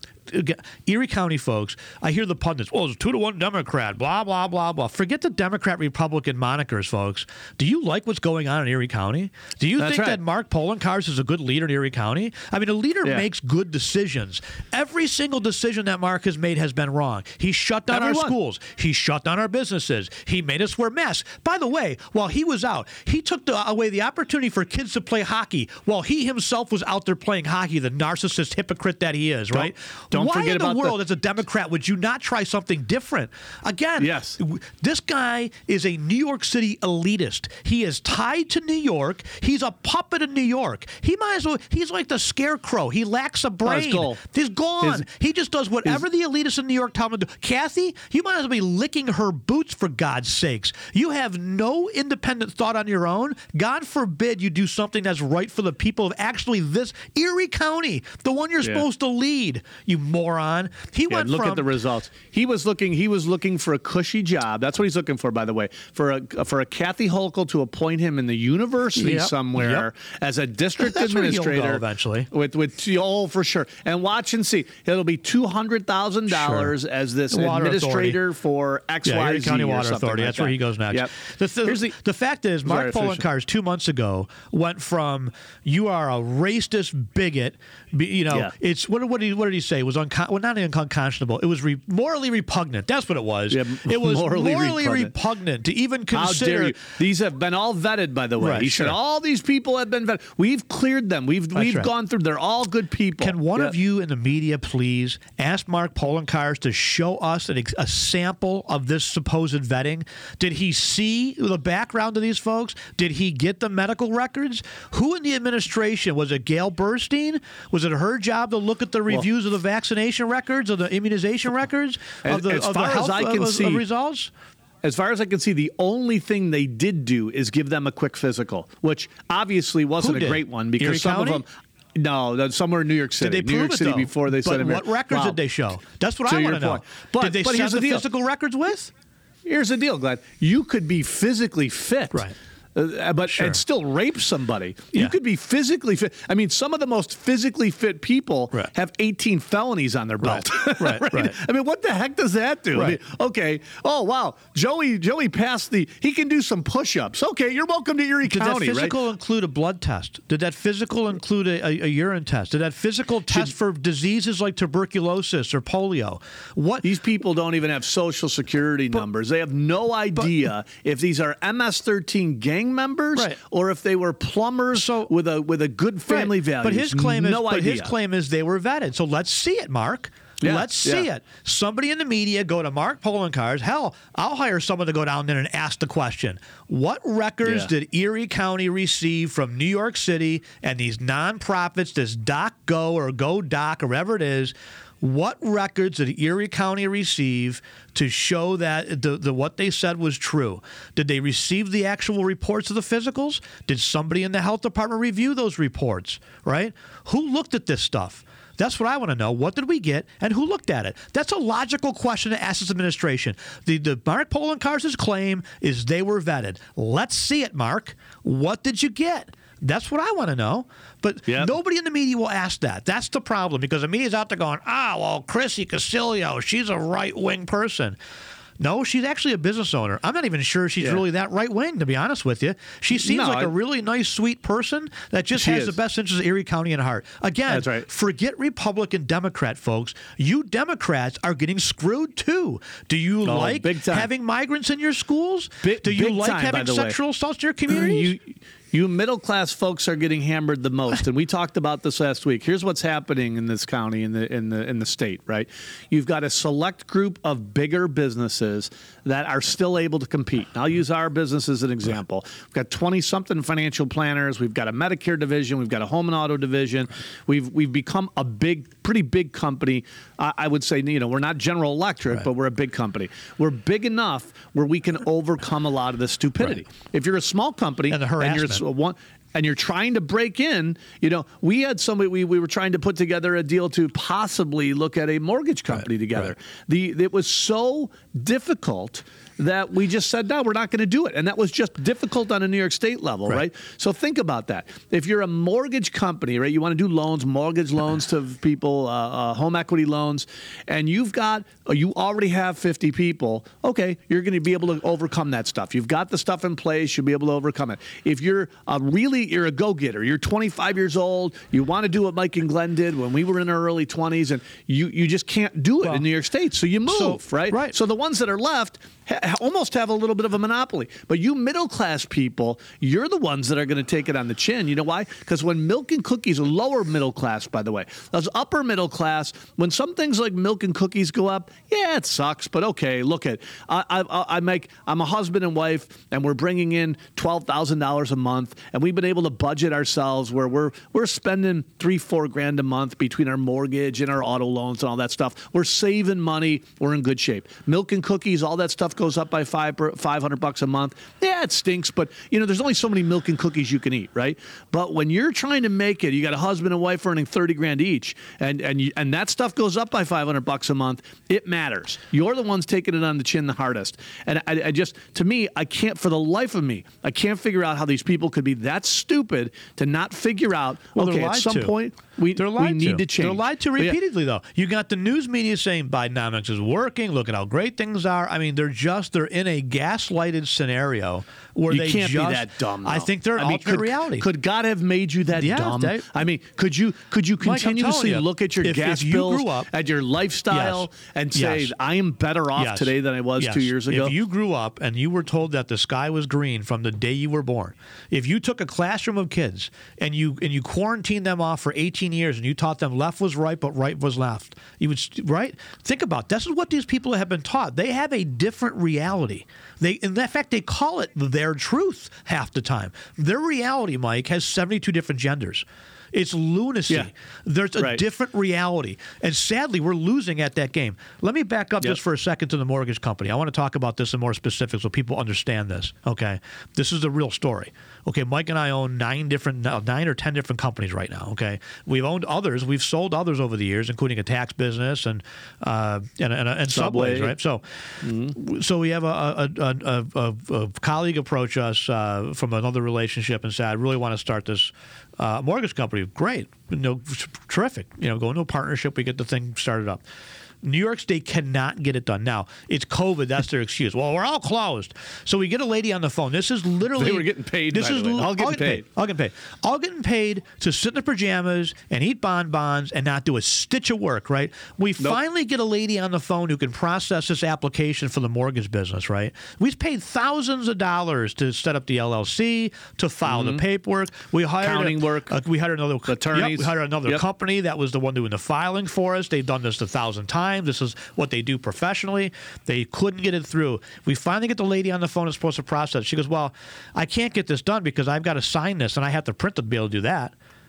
Erie County folks, I hear the pundits, well, it's two to one Democrat, blah, blah, blah, blah. Forget the Democrat-Republican monikers, folks. Do you like what's going on in Erie County? Do you That's think right. that Mark Poloncarz is a good leader in Erie County? I mean, a leader Yeah. makes good decisions. Every single decision that Mark has made has been wrong. He shut down Everyone. our schools. He shut down our businesses. He made us wear masks. By the way, while he was out, he took the, away the opportunity for kids to play hockey while he himself was out there playing hockey, the narcissist hypocrite that he is, right? don't Why forget in the about the- world, as a Democrat, would you not try something different? Again, Yes. w- this guy is a New York City elitist. He is tied to New York. He's a puppet in New York. He might as well, he's like the scarecrow. He lacks a brain. his goal. He's gone. His- he just does whatever the elitists in New York tell him to do. Kathy, you might as well be licking her boots, for God's sakes. You have no independent thought on your own. God forbid you do something that's right for the people of actually this Erie County, the one you're Yeah. supposed to lead, you moron. He Yeah, went look from at the results. He was looking. He was looking for a cushy job. That's what he's looking for, by the way. For a for a Kathy Hochul to appoint him in the university Yep, somewhere yep. as a district That's where he'll go administrator eventually. With with oh for sure. And watch and see. It'll be two hundred thousand dollars as this Water administrator for X Yeah, Y Erie Z County or Water something Authority. like That's where that. he goes next. Yep. The, the, Here's the, the fact is, Mark Sorry, finish. Poloncarz two months ago went from you are a racist bigot. be- You know, Yeah. it's what, what did he what did he say? It was uncon- well, not unconscionable. It was re- morally repugnant. That's what it was. Yeah, it was morally morally, repugnant. repugnant to even How consider. dare you? These have been all vetted, by the way. Right, he sure. said all these people have been vetted. We've cleared them. We've we've right. gone through. They're all good people. Can one Yeah. of you in the media please ask Mark Poloncarz to show us an ex- a sample of this supposed vetting? Did he see the background of these folks? Did he get the medical records? Who in the administration? Was it Gail Burstein? Was it her job to look at the reviews of the vaccination records, of the immunization records, As- of the, as of far the as health I can of- of see- results? As far as I can see, the only thing they did do is give them a quick physical, which obviously wasn't Who a did? great one because Erie some County? of them. No, that's somewhere in New York City. Did they New prove York it, City though? before they but said what records Wow. did they show? That's what To I your want to know. point. But- did they but send here's the, the deal. physical records with? Here's the deal, Glenn. You could be physically fit. Right. Uh, but Sure. and still rape somebody. Yeah. You could be physically fit. I mean, some of the most physically fit people Right. have eighteen felonies on their belt. Right, right, right. I mean, what the heck does that do? I Right. mean, okay. Oh wow, Joey. Joey passed the. He can do some push-ups. Okay, you're welcome to Erie Did County. that physical right? include a blood test? Did that physical include a, a, a urine test? Did that physical test for diseases like tuberculosis or polio? What? These people don't even have social security numbers. They have no idea if these are M S thirteen gang members Right. or if they were plumbers So- with a with a good family Right. value. But his claim is, no but idea. his claim is they were vetted. So let's see it, Mark. Yeah, Let's see yeah. it. Somebody in the media go to Mark Poloncarz. Hell, I'll hire someone to go down there and ask the question. What records Yeah. did Erie County receive from New York City and these nonprofits, this DocGo or GoDoc or whatever it is? What records did Erie County receive to show that the, the what they said was true? Did they receive the actual reports of the physicals? Did somebody in the health department review those reports, right? Who looked at this stuff? That's what I want to know. What did we get, and who looked at it? That's a logical question to ask this administration. The, the Mark Poloncarz's claim is they were vetted. Let's see it, Mark. What did you get? That's what I want to know. But Yep. nobody in the media will ask that. That's the problem, because the media's out there going, ah, well, Chrissy Casilio, she's a right-wing person. No, she's actually a business owner. I'm not even sure she's Yeah. really that right-wing, to be honest with you. She seems No, like I- a really nice, sweet person that just She has is. the best interests of Erie County in heart. Again, That's right. forget Republican, Democrat, folks. You Democrats are getting screwed, too. Do you Oh, like big time. having migrants in your schools? Big- Do you big like time, by having the way. sexual assaults in your communities? You, you middle class folks are getting hammered the most, and we talked about this last week. Here's what's happening in this county, in the in the in the state. Right, you've got a select group of bigger businesses that are still able to compete. And I'll use our business as an example. We've got twenty something financial planners. We've got a Medicare division. We've got a home and auto division. We've we've become a big, pretty big company. I, I would say, you know, we're not General Electric, Right. but we're a big company. We're big enough where we can overcome a lot of the stupidity. Right. If you're a small company And the you're harassment. s- one and you're trying to break in, you know, we had somebody we, we were trying to put together a deal to possibly look at a mortgage company Right, together. right. The it was so difficult that we just said, no, we're not going to do it. And that was just difficult on a New York State level, right? Right. So think about that. If you're a mortgage company, right, you want to do loans, mortgage loans to people, uh, uh, home equity loans, and you've got, or you already have fifty people, okay, you're going to be able to overcome that stuff. You've got the stuff in place, you'll be able to overcome it. If you're a really, you're a go-getter, you're twenty-five years old, you want to do what Mike and Glenn did when we were in our early twenties, and you, you just can't do it Well, in New York State, so you move, so- right? right. So the ones that are left ha- almost have a little bit of a monopoly. But you middle class people, you're the ones that are going to take it on the chin. You know why? Because when milk and cookies, lower middle class, by the way, those upper middle class, when some things like milk and cookies go up, yeah, it sucks. But okay, look at I I, I make I'm a husband and wife, and we're bringing in twelve thousand dollars a month, and we've been able to budget ourselves where we're we're spending three four grand a month between our mortgage and our auto loans and all that stuff. We're saving money. We're in good shape. Milk and cookies, all that stuff goes up by five per, five hundred bucks a month. Yeah, it stinks, but you know, there's only so many milk and cookies you can eat, right? But when you're trying to make it, you got a husband and wife earning thirty grand each, and and you, and that stuff goes up by five hundred bucks a month. It matters. You're the ones taking it on the chin the hardest. And I, I just, to me, I can't for the life of me, I can't figure out how these people could be that stupid to not figure out. Well, they're okay, at lied some to. point we They're we lied need to. to change. They're lied to But yeah, repeatedly, though. You got the news media saying Bidenomics is working. Look at how great things are. I mean, they're just they're in a gaslighted scenario where You they can't just, be that dumb. I though. think they're I mean, alternate could, reality. Could God have made you that Yeah, dumb? they- I mean, could you could you Mike, I'm telling continuously you, look at your if- gas if you bills, grew up- at your lifestyle, Yes. and say, Yes. I am better off Yes. today than I was Yes. two years ago? If you grew up and you were told that the sky was green from the day you were born, if you took a classroom of kids and you and you quarantined them off for eighteen years and you taught them left was right but right was left, you would right? Think about it. This is what these people have been taught. They have a different reality. They, in fact, they call it their truth half the time. Their reality, Mike, has seventy-two different genders. It's lunacy. Yeah. There's a Right. different reality. And sadly, we're losing at that game. Let me back up Yep. just for a second to the mortgage company. I want to talk about this in more specifics so people understand this. Okay. This is the real story. Okay. Mike and I own nine different, nine or ten different companies right now. Okay. We've owned others. We've sold others over the years, including a tax business and uh, and, and, and Subway. Subways, right? So, so we have a, a, a, a, a colleague approach us uh, from another relationship and said, I really want to start this uh, mortgage company. Great. You know, terrific. You know, go into a partnership, we get the thing started up. New York State cannot get it done. Now, it's COVID. That's their excuse. Well, we're all closed. So we get a lady on the phone. This is literally... They were getting paid, this by is the way. l- All getting getting paid. All getting paid. All getting paid to sit in their pajamas and eat bonbons and not do a stitch of work, right? We Nope. finally get a lady on the phone who can process this application for the mortgage business, right? We've paid thousands of dollars to set up the L L C, to file the paperwork. We hired Accounting a, work. a- we hired another Attorneys. Yep, we hired another Yep. company that was the one doing the filing for us. They've done this a thousand times. This is what they do professionally. They couldn't get it through. We finally get the lady on the phone that's supposed to process. She goes, well, I can't get this done because I've got to sign this and I have to print to be able to do that.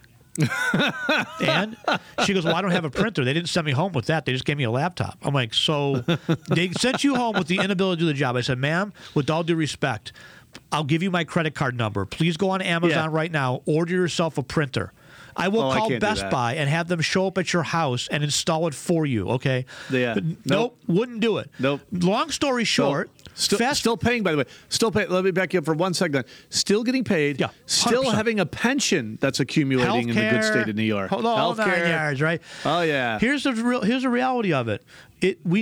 And she goes, well, I don't have a printer. They didn't send me home with that. They just gave me a laptop. I'm like, so they sent you home with the inability to do the job. I said, ma'am, with all due respect, I'll give you my credit card number. Please go on Amazon Yeah. right now. Order yourself a printer. I will Oh, I call can't do Best that. Buy and have them show up at your house and install it for you, okay? Yeah. But nope, Nope. wouldn't do it. Nope. Long story short, Still, fast still paying, by the way. Still paying. Let me back you up for one second. Still getting paid. Yeah, Still one hundred percent. having a pension that's accumulating in the good state of New York. Hold on, all nine Healthcare. yards, right? Oh, yeah. Here's the real. Here's the reality of it. It we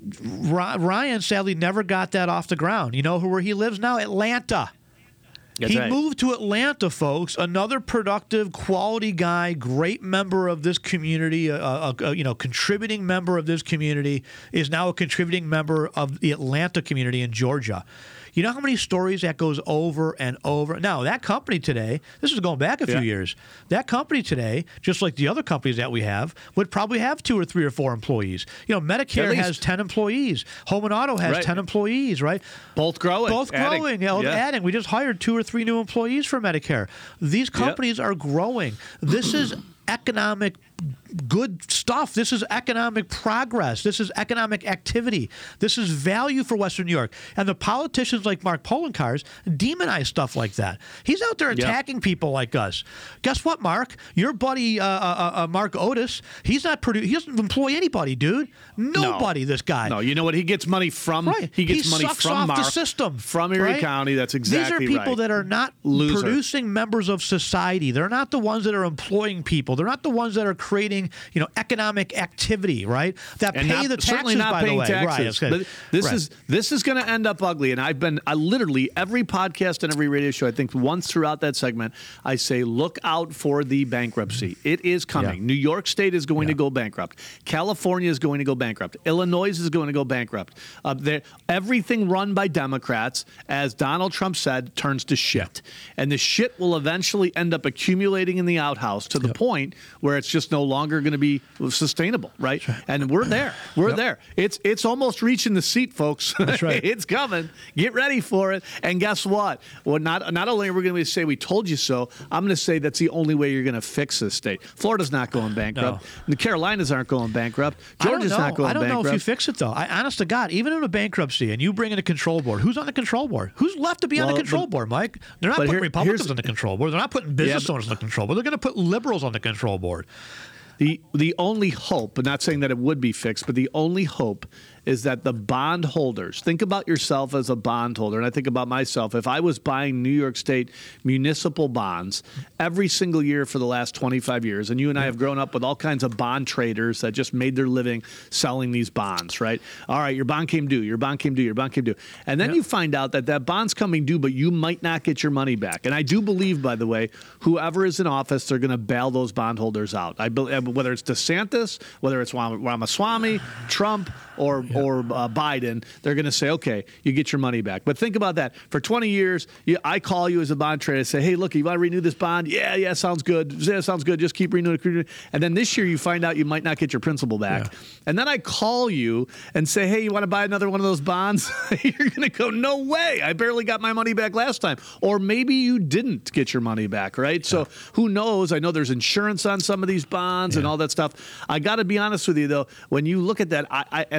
Ry- Ryan sadly never got that off the ground. You know who where he lives now? Atlanta. That's he right. moved to Atlanta, folks. Another productive, quality guy, great member of this community, a, a, a you know contributing member of this community, is now a contributing member of the Atlanta community in Georgia. You know how many stories that goes over and over? Now, that company today, this is going back a few Yeah. years, that company today, just like the other companies that we have, would probably have two or three or four employees. You know, Medicare At has least. ten employees. Home and Auto has Right. ten employees, right? Both growing. Both adding. growing, you know, Yeah. adding. We just hired two or three new employees for Medicare. These companies are growing. This is economic good stuff. This is economic progress. This is economic activity. This is value for Western New York. And the politicians like Mark Poloncarz demonize stuff like that. He's out there Yeah. attacking people like us. Guess what, Mark? Your buddy, uh, uh, uh, Mark Otis, he's not produ- he doesn't employ anybody, dude. Nobody, this guy. No, you know what? He gets money from. Right. He gets money sucks from off Mark, the system from Erie right? County. That's exactly These are people right. that are not Loser. producing members of society. They're not the ones that are employing people. They're not the ones that are creating, you know, economic activity, right? That and pay not, the taxes, certainly not by paying the way. taxes. Right, that's good. But this Right. is this is going to end up ugly. And I've been I literally every podcast and every radio show. I think once throughout that segment, I say, look out for the bankruptcy. It is coming. Yeah. New York State is going Yeah. to go bankrupt. California is going to go bankrupt. Illinois is going to go bankrupt. Uh, there- everything run by Democrats, as Donald Trump said, turns to shit, and the shit will eventually end up accumulating in the outhouse to the Yep. point where it's just no longer going to be sustainable, right? And we're there. We're Yep. there. It's it's almost reaching the seat, folks. That's right. It's coming. Get ready for it. And guess what? Well, not not only are we going to say we told you so, I'm going to say that's the only way you're going to fix this state. Florida's not going bankrupt. The Carolinas aren't going bankrupt. Georgia's I don't know. not going I don't bankrupt. know if you fix it though. I, honest to God, even in a bankruptcy and you bring in a control board, who's on the control board? Who's left to be on Well, the control but- board, Mike? They're not but putting here- Republicans here's- on the control board. They're not putting business but- owners on the control board. They're going to put liberals on the control board. The the only hope, and not saying that it would be fixed, but the only hope is that the bond holders, think about yourself as a bond holder, and I think about myself. If I was buying New York State municipal bonds every single year for the last twenty-five years, and you and I have grown up with all kinds of bond traders that just made their living selling these bonds, right? All right, your bond came due, your bond came due, your bond came due. And then Yep. you find out that that bond's coming due, but you might not get your money back. And I do believe, by the way, whoever is in office, they're going to bail those bondholders out. I believe, whether it's DeSantis, whether it's Ram- Ramaswamy, Trump, or or uh, Biden, they're going to say, okay, you get your money back. But think about that. For twenty years, you, I call you as a bond trader, say, hey, look, you want to renew this bond? Yeah, yeah, sounds good. Yeah, sounds good. Just keep renewing it. And then this year you find out you might not get your principal back. Yeah. And then I call you and say, hey, you want to buy another one of those bonds? You're going to go, no way. I barely got my money back last time. Or maybe you didn't get your money back, right? So who knows? I know there's insurance on some of these bonds and Yeah. all that stuff. I got to be honest with you, though. When you look at that, I, I, as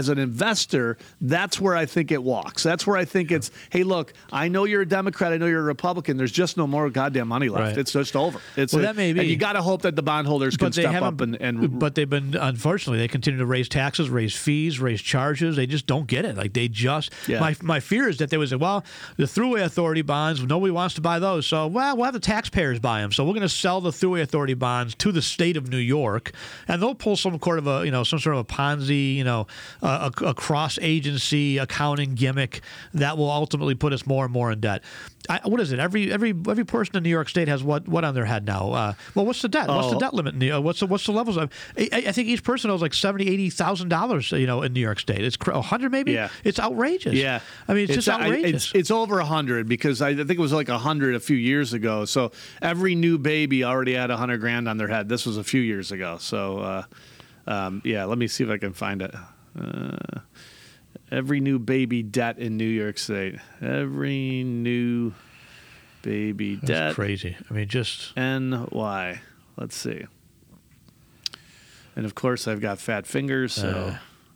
as an investor, that's where I think it walks. That's where I think it's, hey, look, I know you're a Democrat, I know you're a Republican. There's just no more goddamn money left. Right. It's just over. It's well, a, that may be. And you got to hope that the bondholders can but they step haven't, up and, and. But they've been, unfortunately, they continue to raise taxes, raise fees, raise charges. They just don't get it. Like they just. Yeah. My my fear is that they would say, well, the Thruway Authority bonds, nobody wants to buy those, so well, we'll have the taxpayers buy them. So we're going to sell the Thruway Authority bonds to the state of New York, and they'll pull some sort of a, you know, some sort of a Ponzi, you know, a, a cross-agency accounting gimmick that will ultimately put us more and more in debt. I, what is it? Every every every person in New York State has what what on their head now? Uh, well, what's the debt? What's the Oh. debt limit? In New, uh, what's the what's the levels of? I, I think each person owes like seventy, eighty thousand dollars. You know, in New York State, it's a hundred maybe. Yeah. It's outrageous. Yeah, I mean, it's, just I- outrageous. it's, it's over a hundred because I think it was like a hundred a few years ago. So every new baby already had a hundred grand on their head. This was a few years ago. So uh, um, yeah, let me see if I can find it. Uh, every new baby debt in New York State. Every new baby That's debt. crazy. I mean, just N Y. Let's see. And of course, I've got fat fingers. So.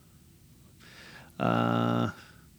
Uh,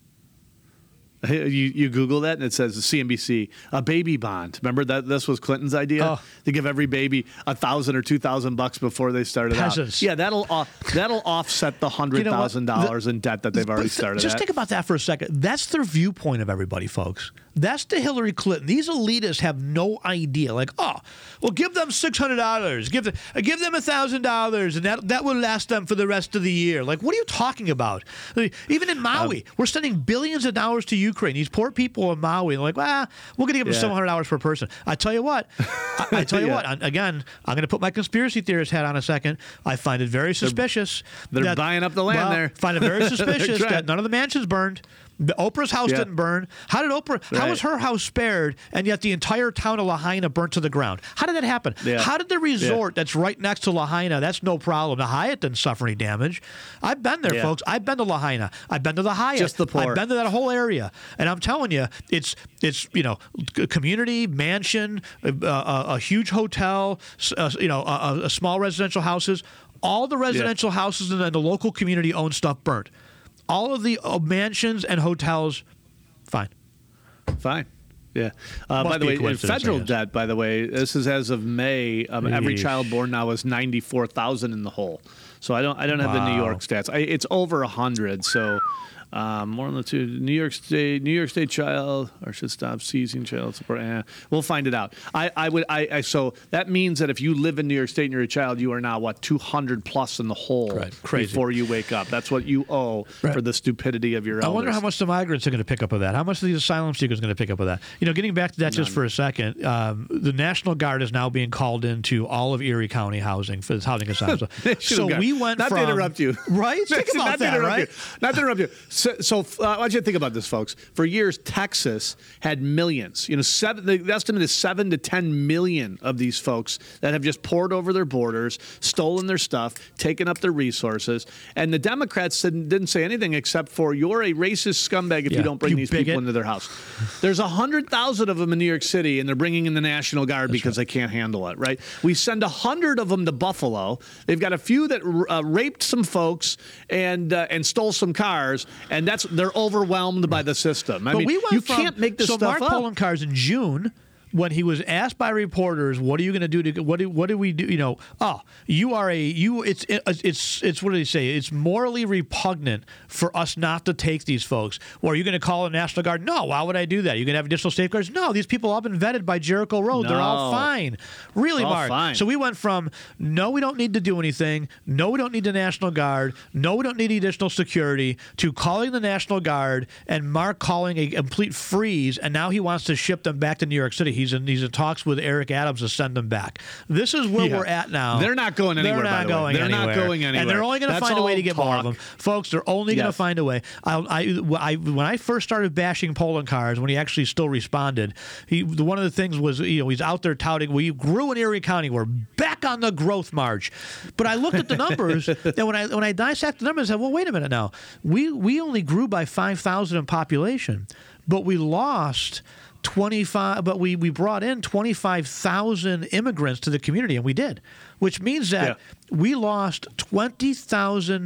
you you Google that and it says the C N B C a baby bond. Remember that this was Clinton's idea Oh. to give every baby a thousand or two thousand bucks before they started Peasants. out. Yeah, that'll uh, that'll offset the hundred You know what? thousand dollars in debt that they've already But th- started. Just at. think about that for a second. That's their viewpoint of everybody, folks. That's the Hillary Clinton. These elitists have no idea. Like, oh, well, give them six hundred dollars. Give them, uh, give them a thousand dollars, and that that will last them for the rest of the year. Like, what are you talking about? I mean, even in Maui, Um, we're sending billions of dollars to Ukraine. These poor people in Maui, they're like, well, we're going to give them Yeah. seven hundred dollars per person. I tell you what. I, I tell you Yeah. what. I- Again, I'm going to put my conspiracy theorist hat on a second. I find it very suspicious. they're that- buying up the land well, there. Find it very They're suspicious trying. that none of the mansions burned. The Oprah's house Yeah. didn't burn. How did Oprah? How Right. was her house spared, and yet the entire town of Lahaina burnt to the ground? How did that happen? Yeah. How did the resort that's right next to Lahaina? That's no problem. The Hyatt didn't suffer any damage. I've been there, Yeah. folks. I've been to Lahaina. I've been to the Hyatt. Just the poor. I've been to that whole area, and I'm telling you, it's it's you know, a community mansion, a, a, a huge hotel, s- uh, you know, a, a small residential houses. All the residential houses in the, the local community owned stuff burnt. All of the uh, mansions and hotels, fine. Fine. Yeah. Uh, Must by the be a way, in coincidence, I federal guess. debt, by the way, this is as of May. Um, every Yeesh. child born now is ninety-four thousand in the hole. So I don't I don't have the New Wow. York stats. I, it's over one hundred. So um, more than the two. New York State New York State child or should stop seizing child support. Eh, we'll find it out. I, I would I, I so that means that if you live in New York State and you're a child, you are now what two hundred plus in the hole Right. Crazy. before you wake up. That's what you owe Right. for the stupidity of your I elders. wonder how much the migrants are going to pick up of that. How much are these asylum seekers going to pick up of that? You know, getting back to that just for a second, um, the National Guard is now being called into all of Erie County housing for this housing asylum. They should've so got- we went not from to interrupt you, right? Think about not to that, interrupt right? you. Not to interrupt you. So, so uh, I want you to think about this, folks. For years, Texas had millions. You know, seven. The estimate is seven to ten million of these folks that have just poured over their borders, stolen their stuff, taken up their resources, and the Democrats didn't, didn't say anything except for "you're a racist scumbag if Yeah, you don't bring you these bigot." people into their house." There's a hundred thousand of them in New York City, and they're bringing in the National Guard because they can't handle it. Right? We send a hundred of them to Buffalo. They've got a few that uh, raped some folks and uh, and stole some cars, and that's they're overwhelmed by the system. I But mean, we went you from, can't make this so stuff Mark up. Poloncarz in June, when he was asked by reporters, "What are you going to do to what do what do we do?" You know, oh, you are a you. It's it's it's what did he say? It's morally repugnant for us not to take these folks. Well, are you going to call the National Guard? No. Why would I do that? You're going to have additional safeguards? No. These people have been vetted by Jericho Road. They're all No. fine. Really, All Mark. fine. So we went from no, we don't need to do anything. No, we don't need the National Guard. No, we don't need additional security. To calling the National Guard and Mark calling a complete freeze, and now he wants to ship them back to New York City. He's in he's in talks with Eric Adams to send them back. This is where Yeah. we're at now. They're not going anywhere, They're by not the way. going They're anywhere. not going And anywhere. they're only going to That's find a way all to get more of talk. them, folks. They're only going to Yes. find a way. I, I, I, when I first started bashing Poloncarz, when he actually still responded, he one of the things was you know he's out there touting we grew in Erie County. We're back on the growth march. But I looked at the numbers, and when I when I dissect the numbers, I said, well, wait a minute now. We we only grew by five thousand in population, but we lost twenty-five. But we we brought in twenty-five thousand immigrants to the community, and we did, which means that we lost twenty thousand.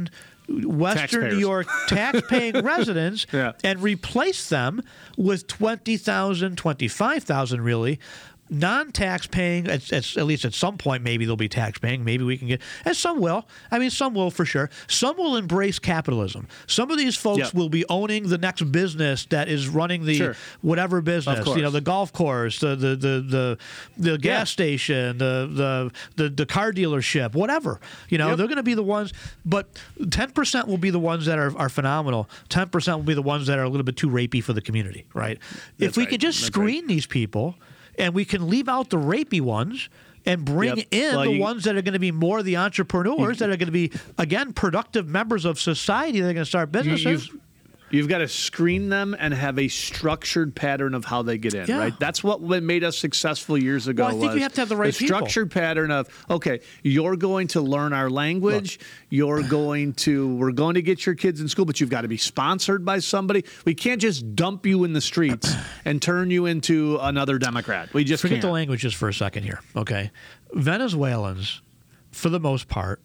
Western Taxpayers. New York tax-paying residents Yeah. and replace them with twenty thousand, twenty-five thousand really, non-tax-paying, at, at, at least at some point, maybe they'll be tax-paying. Maybe we can get, and some will. I mean, some will for sure. Some will embrace capitalism. Some of these folks Yep. will be owning the next business that is running the Sure. whatever business. course. You know, the golf course, the the the the, the gas Yeah. station, the, the the the car dealership, whatever. You know, Yep. they're going to be the ones. But ten percent will be the ones that are, are phenomenal. ten percent will be the ones that are a little bit too rapey for the community. Right? if That's we right. could just That's screen these people, and we can leave out the rapey ones and bring Yep. in Well, the you- ones that are going to be more the entrepreneurs that are going to be, again, productive members of society. They're going to start You- businesses. You've, you've got to screen them and have a structured pattern of how they get in, Yeah. right? That's what made us successful years ago. Well, I think was you have to have the right a structured pattern of, okay, you're going to learn our language. You're going to, we're going to get your kids in school, but you've got to be sponsored by somebody. We can't just dump you in the streets and turn you into another Democrat. We just Forget can't. the language just for a second here, okay? Venezuelans, for the most part,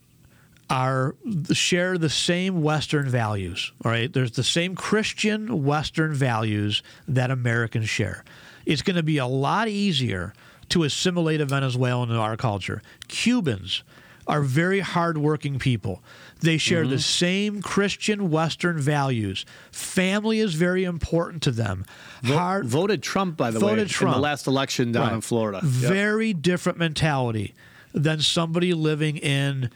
are share the same Western values. All right, there's the same Christian Western values that Americans share. It's going to be a lot easier to assimilate a Venezuelan into our culture. Cubans are very hardworking people. They share Mm-hmm. the same Christian Western values. Family is very important to them. Hard, Voted Trump, by the Voted way, in Trump. the last election down Right. in Florida. Yep. Very different mentality than somebody living in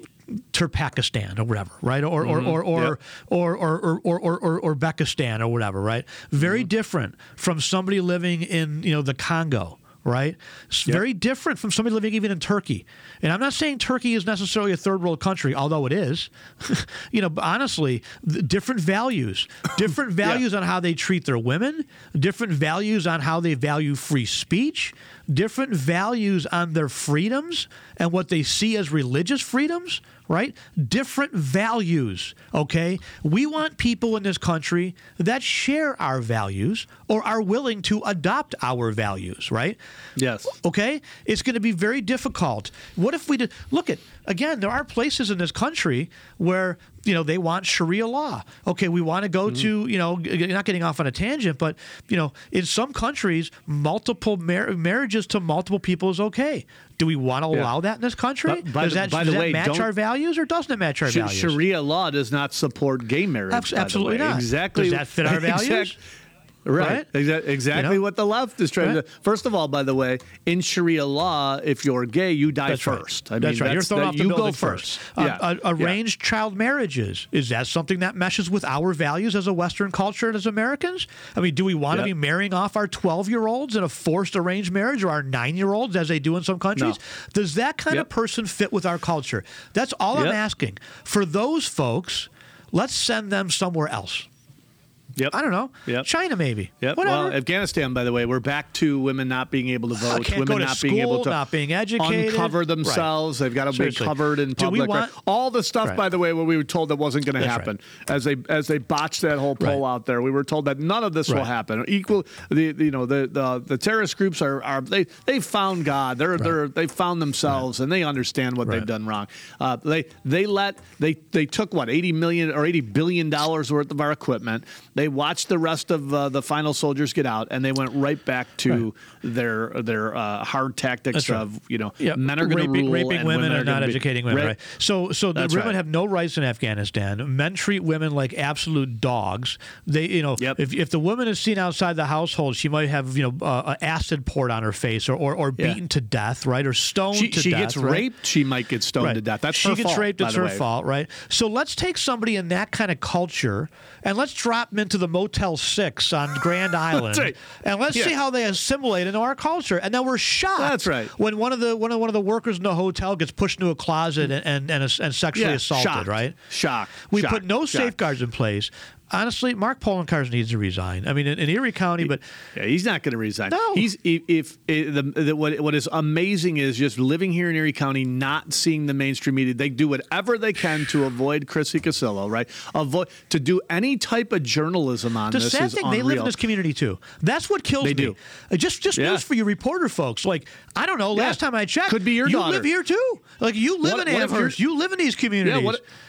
Turkmenistan or whatever, right? Or or or or, Yep. or, or, or, or, or, or, or Uzbekistan or whatever, right? Very different from somebody living in, you know, the Congo. Right? It's Yep. very different from somebody living even in Turkey. And I'm not saying Turkey is necessarily a third world country, although it is. you know, but honestly, the different values, different values on how they treat their women, different values on how they value free speech, different values on their freedoms and what they see as religious freedoms, right? Different values, okay? We want people in this country that share our values or are willing to adopt our values, right? Yes. Okay? It's going to be very difficult. What if we did look at again, there are places in this country where, you know, they want Sharia law. Okay, we want to go Mm-hmm. to, you know, g- not getting off on a tangent, but, you know, in some countries, multiple mar- marriages to multiple people is okay. Do we want to Yeah. allow that in this country? But by does the- that, by does the that way, match don't- our values or doesn't it match our Sh- values? Sharia law does not support gay marriage. Abs- by the absolutely way. not. Exactly. Does that fit our values? Exact- Right. Right? Exa- exactly You know? what the left is trying Right? to. First of all, by the way, in Sharia law, if you're gay, you die That's right. first. I mean, that's right. You're thrown the- off the you building go first. first. Uh, Yeah. uh, Yeah. arranged child marriages, is that something that meshes with our values as a Western culture and as Americans? I mean, do we want to Yep. be marrying off our twelve-year-olds in a forced arranged marriage or our nine-year-olds as they do in some countries? No. Does that kind Yep. of person fit with our culture? That's all I'm Yep. asking. For those folks, let's send them somewhere else. Yep. I don't know. Yep. China, maybe. Yep. Whatever. Well, Afghanistan, by the way, we're back to women not being able to vote, can't women go to not being school, able to not being educated. uncover Right. themselves. They've got to be Seriously. covered in Do we public. want- right? All the stuff, Right. by the way, where we were told that wasn't going to That's happen as they as they botched that whole poll Right. out there. We were told that none of this will Right. happen. Equal, the you know the the, the terrorist groups are, are they they found God. They're they're they found themselves and they understand what Right. they've done wrong. Uh, they they let they they took what eighty million or eighty billion dollars worth of our equipment. They watched the rest of uh, the final soldiers get out, and they went right back to their their uh, hard tactics That's right. of you know Yeah, men are going to raping, rule raping and women are and not gonna be- educating women, Ra- right? So, so the That's women right. have no rights in Afghanistan. Men treat women like absolute dogs. They, you know, Yep. if if the woman is seen outside the household, she might have you know uh, acid poured on her face or or, or Yeah. beaten to death, right, or stoned She, to she death. gets right? raped, she might get stoned Right. to death. That's she her gets fault. raped. by It's the her way. fault, right? So let's take somebody in that kind of culture and let's drop them into the Motel Six on Grand Island, right. and let's Yeah. see how they assimilate into our culture. And then we're shocked. That's right. When one of the one of one of the workers in the hotel gets pushed into a closet and and and, and sexually Yeah, assaulted, shocked. right? Shocked. We Shocked. put no Shocked. safeguards in place. Honestly, Mark Poloncarz needs to resign. I mean, in, in Erie County, but Yeah, he's not going to resign. No. He's if, if, if the, the what what is amazing is just living here in Erie County, not seeing the mainstream media. They do whatever they can to avoid Chrissy Casillo, right? Avoid to do any type of journalism on the this sad is thing, unreal. they live in this community too. That's what kills They me. do. Uh, Just, just Yeah. news for you reporter folks. Like, I don't know. Last Yeah. time I checked, Could be your you daughter. live here too. Like, you live What- in what if Amherst. you're- You live in these communities. Yeah, what,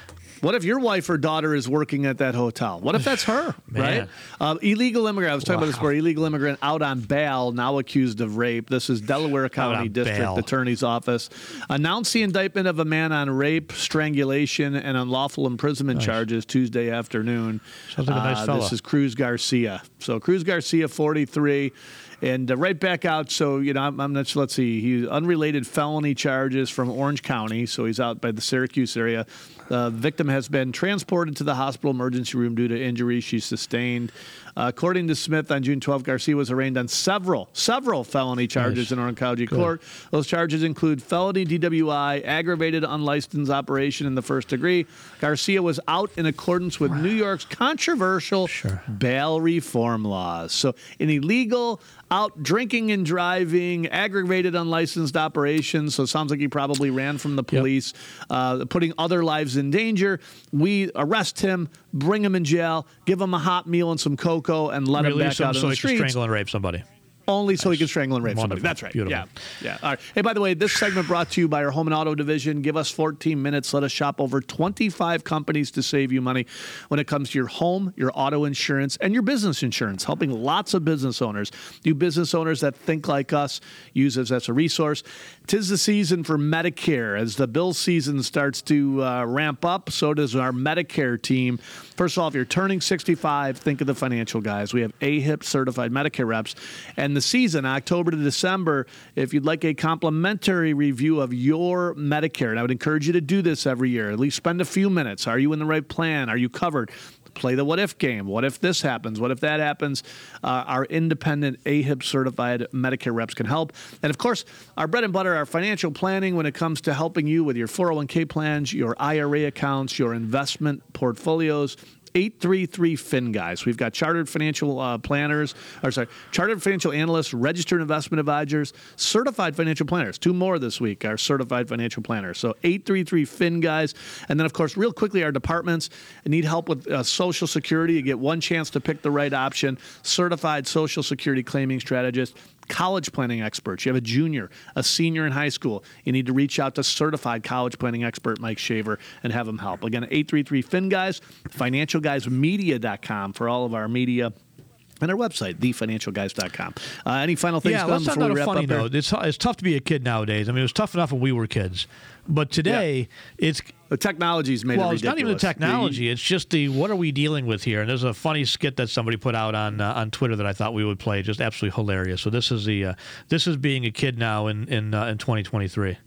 What if your wife or daughter is working at that hotel? What if that's her, right? Uh, illegal immigrant. I was talking wow. about this before. Illegal immigrant out on bail, now accused of rape. This is Delaware County District bail. Attorney's Office. Announced the indictment of a man on rape, strangulation, and unlawful imprisonment nice. charges Tuesday afternoon. Sounds like a nice uh, fella. This is Cruz Garcia. So Cruz Garcia, forty-three. And uh, right back out, so, you know, I'm, I'm not sure, let's see, he unrelated felony charges from Orange County, so he's out by the Syracuse area. The victim has been transported to the hospital emergency room due to injuries she sustained. Uh, according to Smith, on June twelfth, Garcia was arraigned on several, several felony charges nice. in Orange County Good. Court. Those charges include felony D W I, aggravated unlicensed operation in the first degree. Garcia was out in accordance with New York's controversial sure. bail reform laws. So an illegal, out drinking and driving, aggravated unlicensed operations. So it sounds like he probably ran from the police, yep. uh, putting other lives in danger. We arrest him, bring him in jail, give him a hot meal and some cocoa, and let Release him back him out so in the streets. So he can strangle and rape somebody. Only so he can strangle and rape Wonderful. somebody. That's right. Beautiful. Yeah. Yeah. All right. Hey, by the way, this segment brought to you by our Home and Auto division. Give us fourteen minutes. Let us shop over twenty-five companies to save you money when it comes to your home, your auto insurance, and your business insurance, helping lots of business owners. You business owners that think like us, use us as a resource. 'Tis the season for Medicare. As the bill season starts to uh, ramp up, so does our Medicare team. First of all, if you're turning sixty-five, think of the financial guys. We have A H I P certified Medicare reps. And the season, October to December, if you'd like a complimentary review of your Medicare, and I would encourage you to do this every year, at least spend a few minutes. Are you in the right plan? Are you covered? Play the what if game. What if this happens? What if that happens? Uh, our independent A H I P certified Medicare reps can help. And of course, our bread and butter, our financial planning when it comes to helping you with your four oh one k plans, your I R A accounts, your investment portfolios. eight three three F I N, guys. We've got chartered financial uh, planners, or sorry, chartered financial analysts, registered investment advisors, certified financial planners. Two more this week, our certified financial planners. So eight three three F I N, guys. And then, of course, real quickly, our departments need help with uh, Social Security. You get one chance to pick the right option. Certified Social Security claiming strategist. College planning experts. You have a junior, a senior in high school. You need to reach out to certified college planning expert Mike Shaver and have him help. Again, eight three three F I N, guys. financial guys media dot com for all of our media. And our website, the financial guys dot com. Uh, any final things? Yeah, let's talk about a funny note. It's, it's tough to be a kid nowadays. I mean, it was tough enough when we were kids. But today, yeah. it's... The technology's made well, it ridiculous. Well, it's not even the technology. It's just the, what are we dealing with here? And there's a funny skit that somebody put out on uh, on Twitter that I thought we would play. Just absolutely hilarious. So this is the uh, this is being a kid now in in, uh, in twenty twenty-three.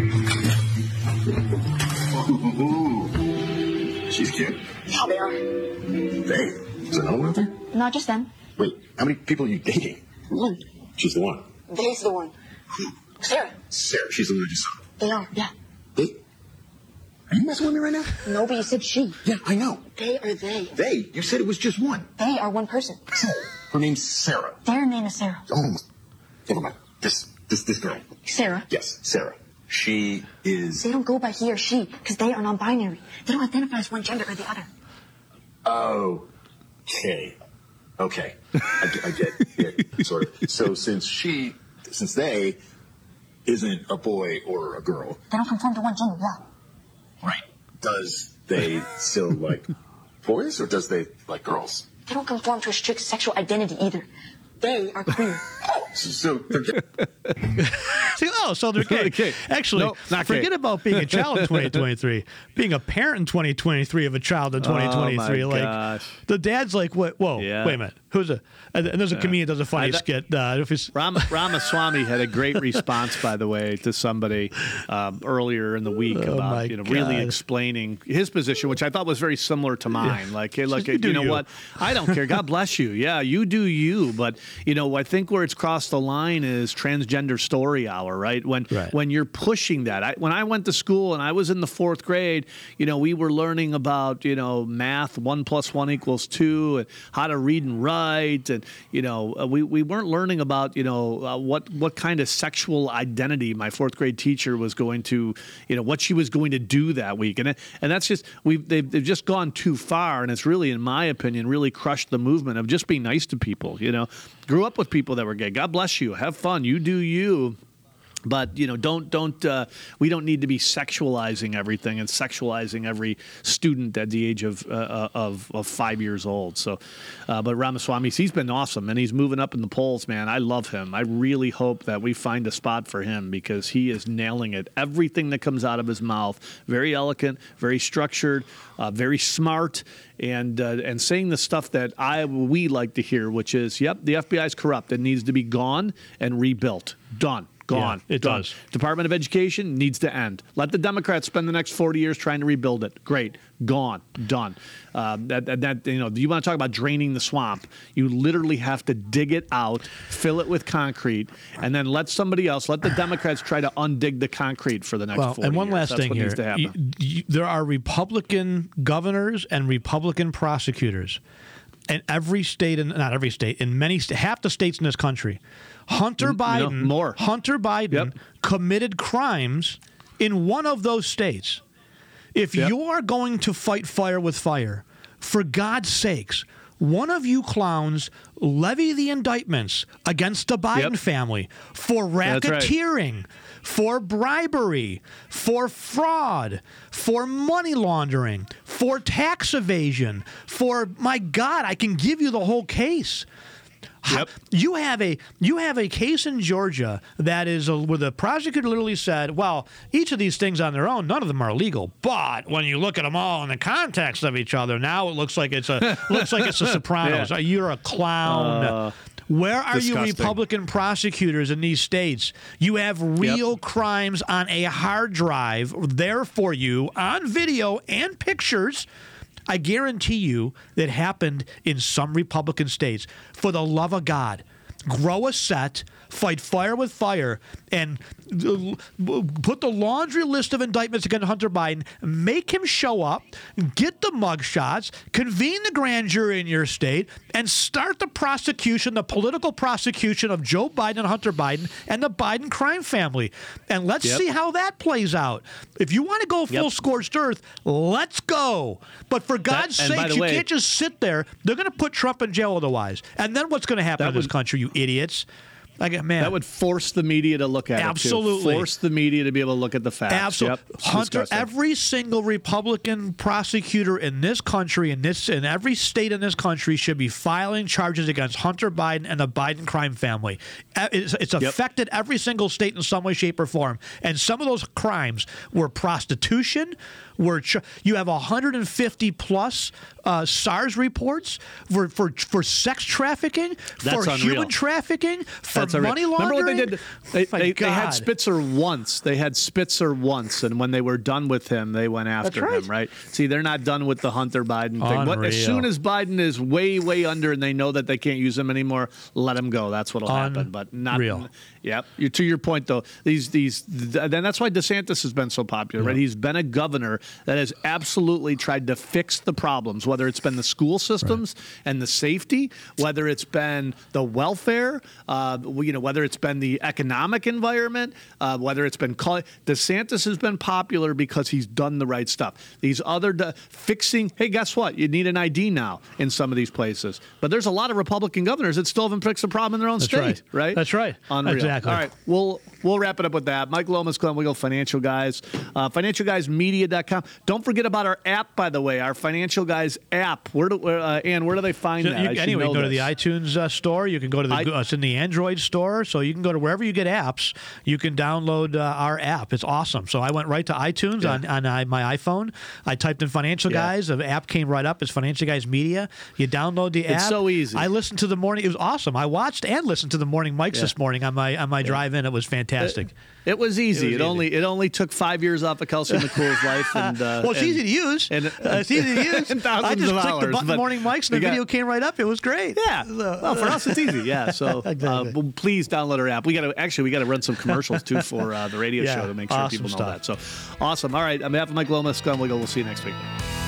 She's cute. Yeah, they are. They? Is there another one out there? Not just them. Wait, how many people are you dating? One. She's the one. They's the one. Sarah. Sarah, she's the one I just saw. They are, yeah. They? Are you messing with me right now? No, but you said she. Yeah, I know. They are they. They? You said it was just one. They are one person. Her name's Sarah. Their name is Sarah. Oh, never mind. This, this, this girl. Sarah? Yes, Sarah. She is... They don't go by he or she, because they are non-binary. They don't identify as one gender or the other. Okay. Okay. I, I get it, yeah, sort of. So since she, since they isn't a boy or a girl... They don't conform to one gender, yeah. Right. Does they still like boys or does they like girls? They don't conform to a strict sexual identity either. They are queer. Oh, so, so they're gay. See, oh, so they're gay. gay. Actually, nope, not forget gay. about being a child in twenty twenty-three. Being a parent in twenty twenty-three of a child in twenty twenty-three. Oh my like gosh. The dad's like, what? Whoa, Yeah. wait a minute. Who's a? And there's a comedian that does a funny I- skit. Uh, if it's, Ram- Ramaswamy had a great response, by the way, to somebody um, earlier in the week Oh, my about you know really God. explaining his position, which I thought was very similar to mine. Yeah. Like, hey, look, You you, do know you. what? I don't care. God bless you. Yeah, you do you. But you know, I think where it's crossed the line is transgender story hour, right? When Right. when you're pushing that. I, when I went to school and I was in the fourth grade, you know, we were learning about you know math, one plus one equals two, and how to read and write, and you know, uh, we, we weren't learning about, you know, uh, what what kind of sexual identity my fourth grade teacher was going to, you know, what she was going to do that week. And and that's just, we've, they've, they've just gone too far. And it's really, in my opinion, really crushed the movement of just being nice to people, you know. Grew up with people that were gay. God bless you. Have fun. You do you. But, you know, don't, don't, uh, we don't need to be sexualizing everything and sexualizing every student at the age of, uh, of, of five years old. So, uh, but Ramaswamy, he's been awesome, and he's moving up in the polls, man. I love him. I really hope that we find a spot for him because he is nailing it. Everything that comes out of his mouth, very eloquent, very structured, uh, very smart, and uh, and saying the stuff that I we like to hear, which is, yep, the F B I is corrupt. It needs to be gone and rebuilt. Done. Gone. Yeah, it Done. does. Department of Education needs to end. Let the Democrats spend the next forty years trying to rebuild it. Great. Gone. Done. Uh, that, that, that, you know, you want to talk about draining the swamp. You literally have to dig it out, fill it with concrete, and then let somebody else, let the Democrats try to undig the concrete for the next well, forty and one years. last That's thing what here. Needs to happen. You, you, there are Republican governors and Republican prosecutors in every state, and not every state, in many, half the states in this country. Hunter Biden, no, more. Hunter Biden Yep. committed crimes in one of those states. If Yep. you are going to fight fire with fire, for God's sakes, one of you clowns levy the indictments against the Biden Yep. family for That's right. racketeering, for bribery, for fraud, for money laundering, for tax evasion, for, my God, I can give you the whole case. Yep. You have a you have a case in Georgia that is a, where the prosecutor literally said, "Well, each of these things on their own, none of them are illegal, but when you look at them all in the context of each other, now it looks like it's a looks like it's a Sopranos. Yeah. You're a clown." Uh, Where are disgusting. you Republican prosecutors in these states? You have real Yep. crimes on a hard drive there for you on video and pictures. I guarantee you that happened in some Republican states. For the love of God, grow a set, fight fire with fire, and put the laundry list of indictments against Hunter Biden, make him show up, get the mugshots, convene the grand jury in your state, and start the prosecution, the political prosecution of Joe Biden and Hunter Biden and the Biden crime family. And let's Yep. see how that plays out. If you want to go full Yep. scorched earth, let's go. But for God's and by sakes, the you way- can't just sit there. They're going to put Trump in jail otherwise. And then what's going to happen That in this would- country, you idiots? I get man. That would force the media to look at Absolutely. it, too. Force the media to be able to look at the facts. Absolutely. Yep. It's Hunter, disgusting. every single Republican prosecutor in this country, in this in every state in this country, should be filing charges against Hunter Biden and the Biden crime family. Uh, It's, it's affected every single state in some way, shape, or form. And some of those crimes were prostitution, were ch- you have one hundred fifty plus uh, SARS reports for, for for sex trafficking, That's for unreal. human trafficking, for That's unreal. money laundering. Remember what they did? They, My they, they had God. Spitzer once. They had Spitzer once, and when they were done with him, they went after right. him, right? See, they're not done with the Hunter Biden thing. What, as Unreal. soon as Biden is way, way under and they know that they can't use him anymore, let him go. That's what'll happen. But not Unreal. Yep. You, to your point, though, these these th- then that's why DeSantis has been so popular, right? He's been a governor that has absolutely tried to fix the problems, whether it's been the school systems right. and the safety, whether it's been the welfare, uh, you know, whether it's been the economic environment, uh, whether it's been call- DeSantis has been popular because he's done the right stuff. These other de- fixing, hey, guess what? You need an I D now in some of these places, but there's a lot of Republican governors that still haven't fixed the problem in their own That's state, right. right? That's right. Unreal. Exactly. All right, we'll we'll wrap it up with that. Mike Lomas, Glenn Wiggle, Financial Guys, uh, financial guys media dot com. Don't forget about our app, by the way, our Financial Guys app. Where do where, uh, Ann, where do they find So that? you, I should anyway, know you go to the this. iTunes uh, store. You can go to the. I- uh, it's in the Android store, so you can go to wherever you get apps. You can download uh, our app. It's awesome. So I went right to iTunes Yeah. on on uh, my iPhone. I typed in Financial Yeah. Guys. The app came right up. It's Financial Guys Media. You download the app. It's so easy. I listened to the morning. It was awesome. I watched and listened to the morning mics Yeah. this morning on my on my drive in. It was fantastic. It was easy. It, It was easy. only it only took five years off of Kelsey McCool's life. And, uh, well, it's and- easy to use. and- uh, it's easy to use. and thousands I just of clicked hours, the button but morning mics and we the got- video came right up. It was great. Yeah. Well, for us, it's easy. Yeah. So uh, Exactly. well, please download our app. We got to actually we got to run some commercials too for uh, the radio Yeah, show to make sure awesome people know stuff. that. So awesome. All right. On behalf of Mike Lomas, Glenn Wiggle, we'll see you next week.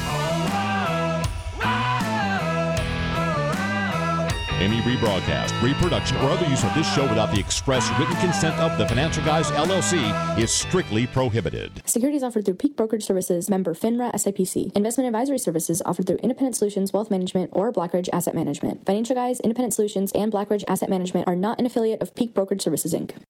Any rebroadcast, reproduction, or other use of this show without the express written consent of the Financial Guys, L L C is strictly prohibited. Securities offered through Peak Brokerage Services, member FINRA S I P C. Investment advisory services offered through Independent Solutions Wealth Management or Blackridge Asset Management. Financial Guys, Independent Solutions, and Blackridge Asset Management are not an affiliate of Peak Brokerage Services, Incorporated.